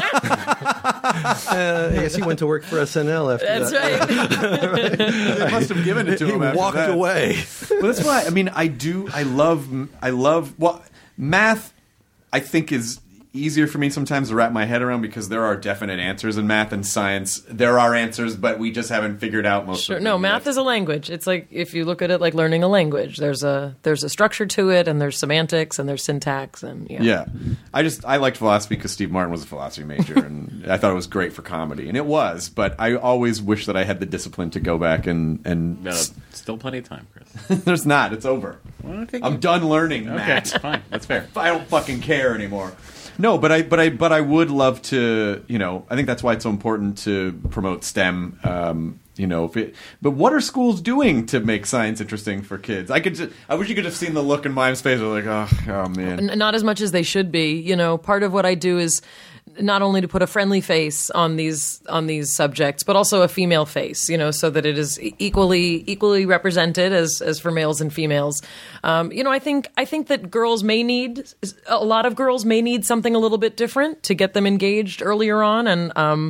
uh, I guess he went to work for S N L after That's that. right. They must have given it to He him. after walked that. away. Well, that's why. I mean, I do. I love. I love. Well, math. I think is easier for me sometimes to wrap my head around because there are definite answers in math and science. There are answers, but we just haven't figured out most Sure. of them. No, math is a language. It's like if you look at it like learning a language. There's a there's a structure to it, and there's semantics, and there's syntax, and yeah. Yeah, I just I liked philosophy because Steve Martin was a philosophy major, and I thought it was great for comedy, and it was. But I always wish that I had the discipline to go back and and No, still plenty of time, Chris. there's not. It's over. Well, I think I'm done learning Okay, math. fine. That's fair. I don't fucking care anymore. No, but I, but I, but I would love to. You know, I think that's why it's so important to promote STEM. Um, you know, if it, but what are schools doing to make science interesting for kids? I could. Just, I wish you could have seen the look in Mime's face. They're like, oh, oh man. N- not as much as they should be. You know, part of what I do is not only to put a friendly face on these on these subjects, but also a female face. You know, so that it is e- equally equally represented as as for males and females. Um, you know, I think I think that girls may need a lot of girls may need something a little bit different to get them engaged earlier on, and um,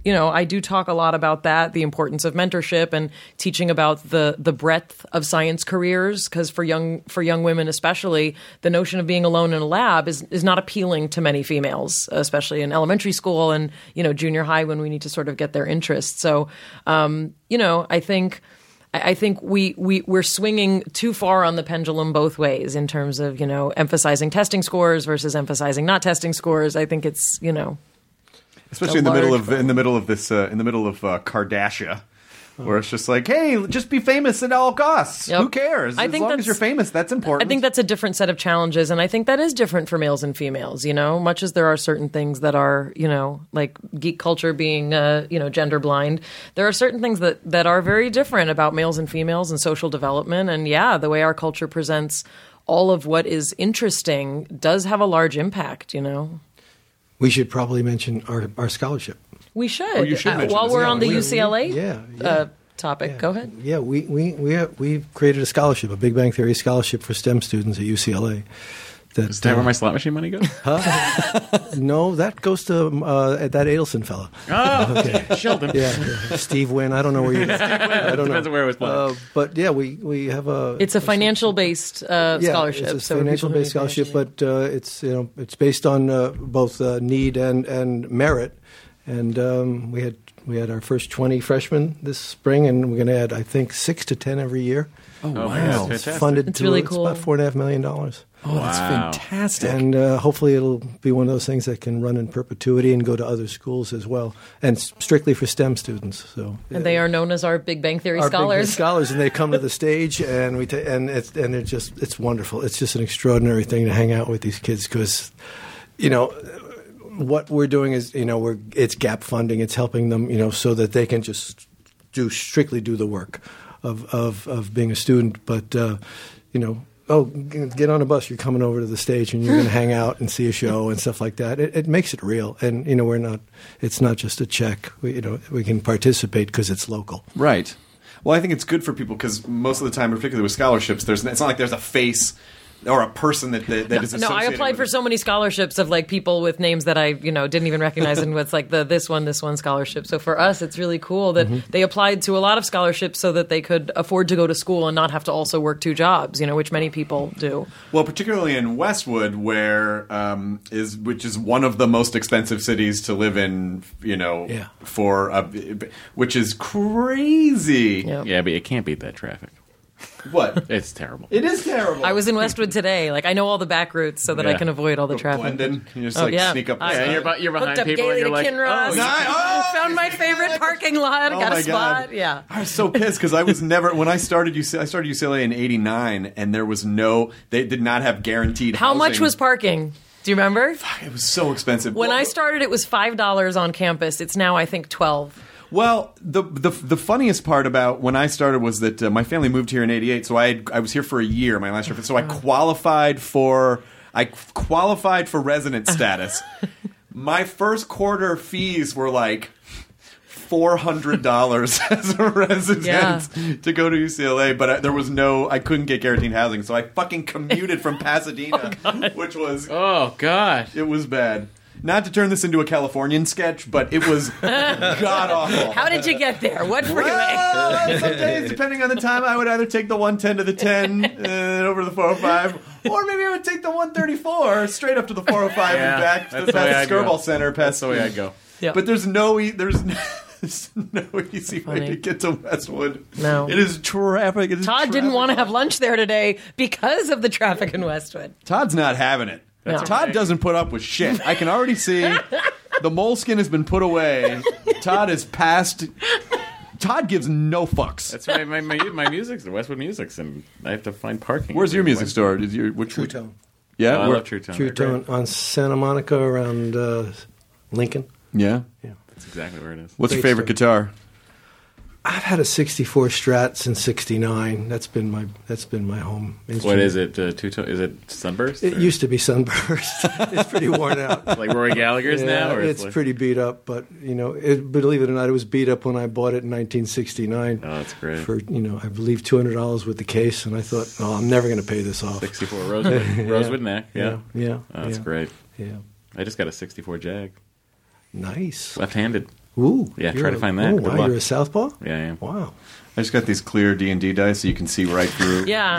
you know, I do talk a lot about that, the importance of mentorship and teaching about the the breadth of science careers, because for young for young women especially, the notion of being alone in a lab is is not appealing to many females, especially in elementary school and, you know, junior high, when we need to sort of get their interest. So, um, you know, I think I think we, we, we're swinging too far on the pendulum both ways in terms of, you know, emphasizing testing scores versus emphasizing not testing scores. I think it's, you know, especially in the middle of in the middle of this uh, in the middle of uh, Kardashian, where it's just like, hey, just be famous at all costs. Yep. Who cares? I as think long as that's- you're famous, that's important. I think that's a different set of challenges, and I think that is different for males and females, you know, much as there are certain things that are, you know, like geek culture being, uh, you know, gender blind. There are certain things that, that are very different about males and females and social development. And yeah, the way our culture presents all of what is interesting does have a large impact, you know. We should probably mention our, our scholarship. We should. Oh, you should Uh, mention while this. we're Yeah, on the we- U C L A yeah, yeah. Uh, topic. Yeah. Go ahead. Yeah, we we we have, we've created a scholarship, a Big Bang Theory scholarship for STEM students at U C L A. That, Is that uh, where my slot machine money goes? no, that goes to um, uh, that Adelson fellow. Oh, okay. Sheldon. Yeah, yeah. Steve Wynn. I don't know where you. I don't Depends know on where it was playing. Uh, but yeah, we we have a. It's a financial based uh, yeah, scholarship. It's a so financial people who based need scholarship, financial but uh, it's you know it's based on uh, both uh, need and and merit. And um, we had we had our first twenty freshmen this spring, and we're going to add I think six to ten every year. oh Oh, wow, my God, It's fantastic. funded It's to really it's cool. about four and a half million dollars. oh that's Wow. fantastic. And uh, hopefully it'll be one of those things that can run in perpetuity and go to other schools as well, and s- strictly for STEM students. So And they are known as our Big Bang Theory our big scholars. scholars, and they come to the stage, and we ta- and it's and it's just it's wonderful. It's just an extraordinary thing to hang out with these kids because, you know, what we're doing is you know we're it's gap funding. It's helping them you know so that they can just do strictly do the work of of, of being a student, but uh, you know. Oh, g- get on a bus. You're coming over to the stage, and you're going to hang out and see a show and stuff like that. It, it makes it real, and you know we're not. It's not just a check. We, you know, we can participate because it's local. Right. Well, I think it's good for people because most of the time, particularly with scholarships, there's it's not like there's a face or a person that that, that is No, I associated applied with for it. so many scholarships of like people with names that I, you know, didn't even recognize, and it's like the this one, this one scholarship. So for us, it's really cool that Mm-hmm. they applied to a lot of scholarships so that they could afford to go to school and not have to also work two jobs, you know, which many people do. Well, particularly in Westwood, where um, is which is one of the most expensive cities to live in, you know, Yeah. for a, which is crazy. Yeah. Yeah, but you can't beat that traffic. What? It's terrible. It is terrible. I was in Westwood today. Like I know all the back routes so that I Yeah. can avoid all the traffic. Blendon. You just Oh, like yeah. sneak up. the I- Yeah, side. you're, bu- you're behind Hooked up people gaily and you're to like, Kinross. oh, Ni- oh, Found my favorite parking lot. Oh got my a spot. God. Yeah. I was so pissed because I was never when I started U C I started U C L A in eighty-nine and there was no they did not have guaranteed How much housing. was parking? Do you remember? It was so expensive. When Well, I started, it was five dollars on campus. It's now, I think, twelve. Well, the the the funniest part about when I started was that uh, my family moved here in eighty-eight, so I had, I was here for a year, my last year, so I qualified for I qualified for resident status. My first quarter fees were like four hundred dollars as a resident Yeah. to go to U C L A, but I, there was no I couldn't get guaranteed housing, so I fucking commuted from Pasadena, which was oh, God. it was bad. Not to turn this into a Californian sketch, but it was god awful. How did you get there? What freeway? Well, some days, depending on the time, I would either take the one ten to the ten uh, over the four oh five, or maybe I would take the one thirty-four straight up to the four oh five Yeah, and back to that's the the way past I'd go. Skirball Center. Past That's the way I'd go. Yeah. But there's no e- there's no, there's no easy way Funny. to get to Westwood. No. It is traffic. It is Todd didn't traffic. want to have lunch there today because of the traffic in Westwood. Todd's not having it. No. Todd doesn't put up with shit. I can already see the moleskin has been put away. Todd is past. Todd gives no fucks. That's why my, my, my music's the Westwood Music's, and I have to find parking. Where's your music store? Is your which True Tone. Yeah, Oh, I where- love True Tone. True They're great. Tone on Santa Monica around uh, Lincoln. Yeah. That's exactly where it is. What's your Great favorite store. guitar? I've had a sixty-four Strat since sixty-nine. That's been my that's been my home instrument. What is it? Uh, two to- is it Sunburst? It or- used to be Sunburst. It's pretty worn out. like Rory Gallagher's Yeah, now? Or it's like- pretty beat up, but you know, it, believe it or not, it was beat up when I bought it in nineteen sixty-nine. Oh, that's great. For you know, I believe two hundred dollars with the case, and I thought, oh, I'm never going to pay this off. sixty-four Rosewood, Rosewood neck. Yeah. yeah, yeah. Oh, that's yeah, great. Yeah, I just got a sixty-four Jag. nice. Left-handed. Ooh. Yeah, you're try to a- find that. ooh, Good wow, luck. you're a southpaw? Yeah, I am. Wow. I just got these clear D and D dice so you can see right through. Yeah.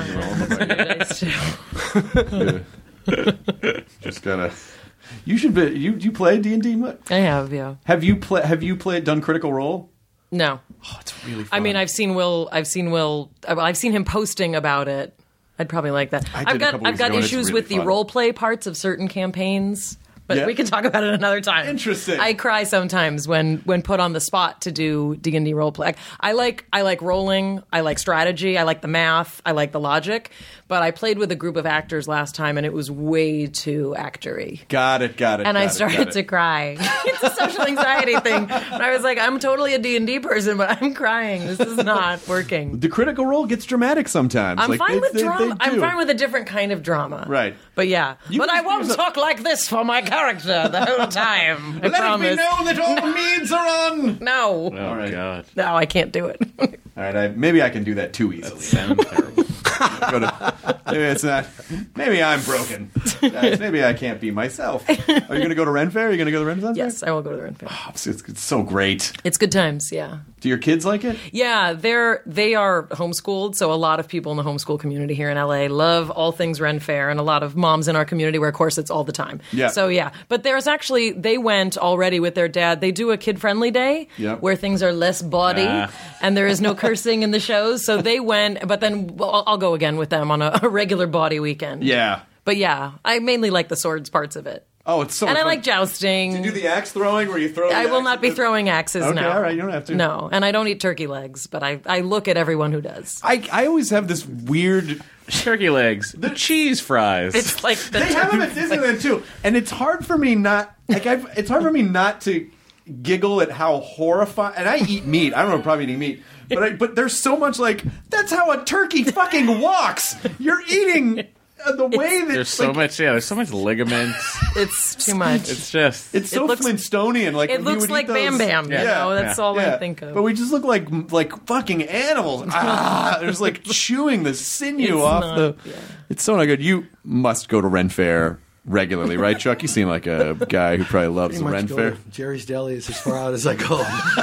Just gotta. You should be. You you play D and D much? I have, yeah. Have you play? Have you played? Done Critical Role? No. Oh, it's really fun. I mean, I've seen Will. I've seen Will. I've seen him posting about it. I'd probably like that. I did I've a got. couple I've weeks got ago, and it's issues really with the fun. role play parts of certain campaigns, but Yeah. we can talk about it another time. Interesting. I cry sometimes when when put on the spot to do D and D role play. I like I like rolling. I like strategy. I like the math. I like the logic. But I played with a group of actors last time, and it was way too actory. Got it. Got it. And got I it, started got it. to cry. It's a social anxiety thing. And I was like, I'm totally a D and D person, but I'm crying. This is not working. The Critical Role gets dramatic sometimes. I'm Like, fine they- with they- drama. they I'm do. fine with a different kind of drama. Right. But yeah. You but can I won't use a- talk like this for my character the whole time. I Let promise. it be known that all means are on. No. Oh, All right. God. No, I can't do it. All right. I, maybe I can do that too easily. Sounds terrible. Go to, maybe it's not. Maybe I'm broken. Guys, maybe I can't be myself. Are you going to go to Ren Fair? Are you going to go to the Renaissance Fair? Yes, I will go to the Ren Fair. Oh, it's, it's so great. It's good times, yeah. Do your kids like it? Yeah, they're they are homeschooled, so a lot of people in the homeschool community here in L A love all things Ren Fair, and a lot of moms in our community where, of course, it's all the time. Yeah. So yeah, but there's actually they went already with their dad. They do a kid friendly day Yep. where things are less bawdy Ah. and there is no cursing in the shows. So they went, but then well, I'll, I'll go again with them on a, a regular bawdy weekend. Yeah. But yeah, I mainly like the swords parts of it, Oh, it's so and much I fun. like jousting. Do you do the axe throwing where you throw? the I will axe not at be the- throwing axes Okay, now. all right, you don't have to. No, and I don't eat turkey legs, but I, I look at everyone who does. I I always have this weird. Turkey legs. The cheese fries. It's like the They have them at Disneyland too, and it's hard for me not like I've. It's hard for me not to giggle at how horrifying. And I eat meat. I don't know, probably eating meat, but I, but there's so much like that's how a turkey fucking walks. You're eating uh, the way that There's so like, much, yeah, there's so much ligaments. It's too much. It's just. It's so It looks- Flintstonian. Like it when you looks would eat like those- Bam Bam. You Yeah. know, that's Yeah. all Yeah, I think of. but we just look like like fucking animals. Ah, there's like chewing the sinew It's off not- the. yeah. It's so not good. You must go to Ren Fair regularly, right, Chuck? You seem like a guy who probably loves Pretty the much Ren go Fair. to Jerry's Deli is as far out as I go.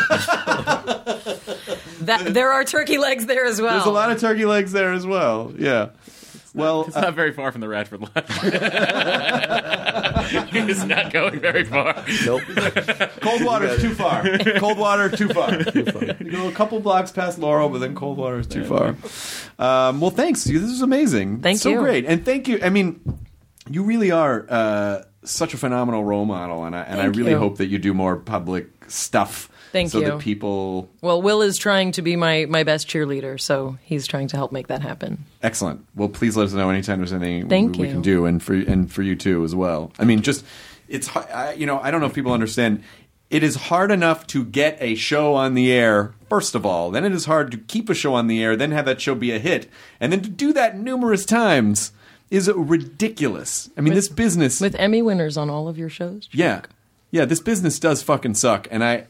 that, there are turkey legs there as well. There's a lot of turkey legs there as well. Yeah. Well, It's not very far from the Radford Library. It's not going very far. Nope. Coldwater's too far. Coldwater too far. You go a couple blocks past Laurel, but then Coldwater is too far. Um, well, thanks. This is amazing. Thank so you. great, and thank you. I mean, you really are uh, such a phenomenal role model, and I, and I Thank really you. hope that you do more public stuff. Thank so you. that people. Well, Will is trying to be my, my best cheerleader, so he's trying to help make that happen. Excellent. Well, please let us know anytime there's anything Thank we you. can do, and for and for you too as well. I mean, just it's har- I, you know I don't know if people understand. It is hard enough to get a show on the air, first of all. Then it is hard to keep a show on the air, then have that show be a hit, and then to do that numerous times is ridiculous. I mean, With- this business. With Emmy winners on all of your shows? yeah. Yeah, this business does fucking suck, and I.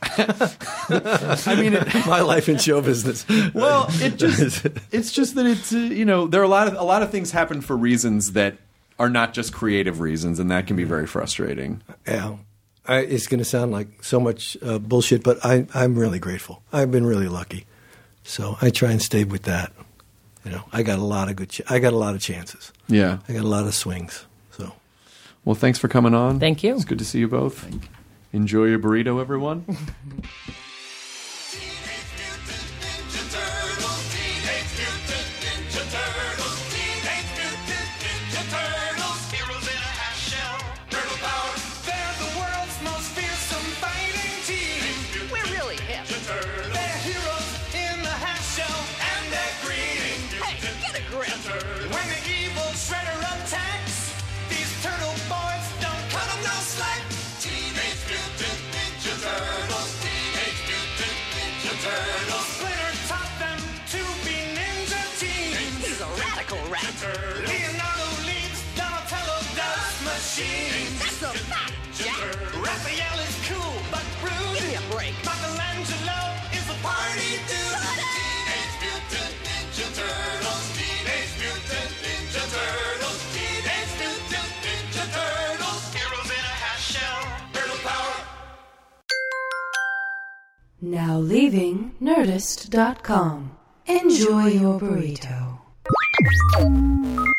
I mean, it, My life in show business. well, it just it's just that it's uh, you know there are a lot of a lot of things happen for reasons that are not just creative reasons, and that can be very frustrating. Yeah. I, it's going to sound like so much uh, bullshit, but I, I'm really grateful. I've been really lucky, so I try and stay with that. You know, I got a lot of good. Ch- I got a lot of chances. Yeah. I got a lot of swings. So Well, thanks for coming on. Thank you. It's good to see you both. Enjoy your burrito, everyone. We're really hip. They're heroes in the half shell, and they're green. Hey, get a grip. When the evil shredder attacks, these turtle boys don't cut 'em no slack. Teenage Mutant Ninja Turtles. Teenage Mutant Ninja Turtles. Splinter taught them to be ninja teens. He's a radical rat. Leonardo leads, Donatello does machines. That's a fact, Jack. Raphael is cool but rude. Give me a break. Michelangelo is a party dude. Teenage Mutant Ninja Turtles. Teenage Mutant Ninja Now leaving Nerdist dot com. Enjoy your burrito.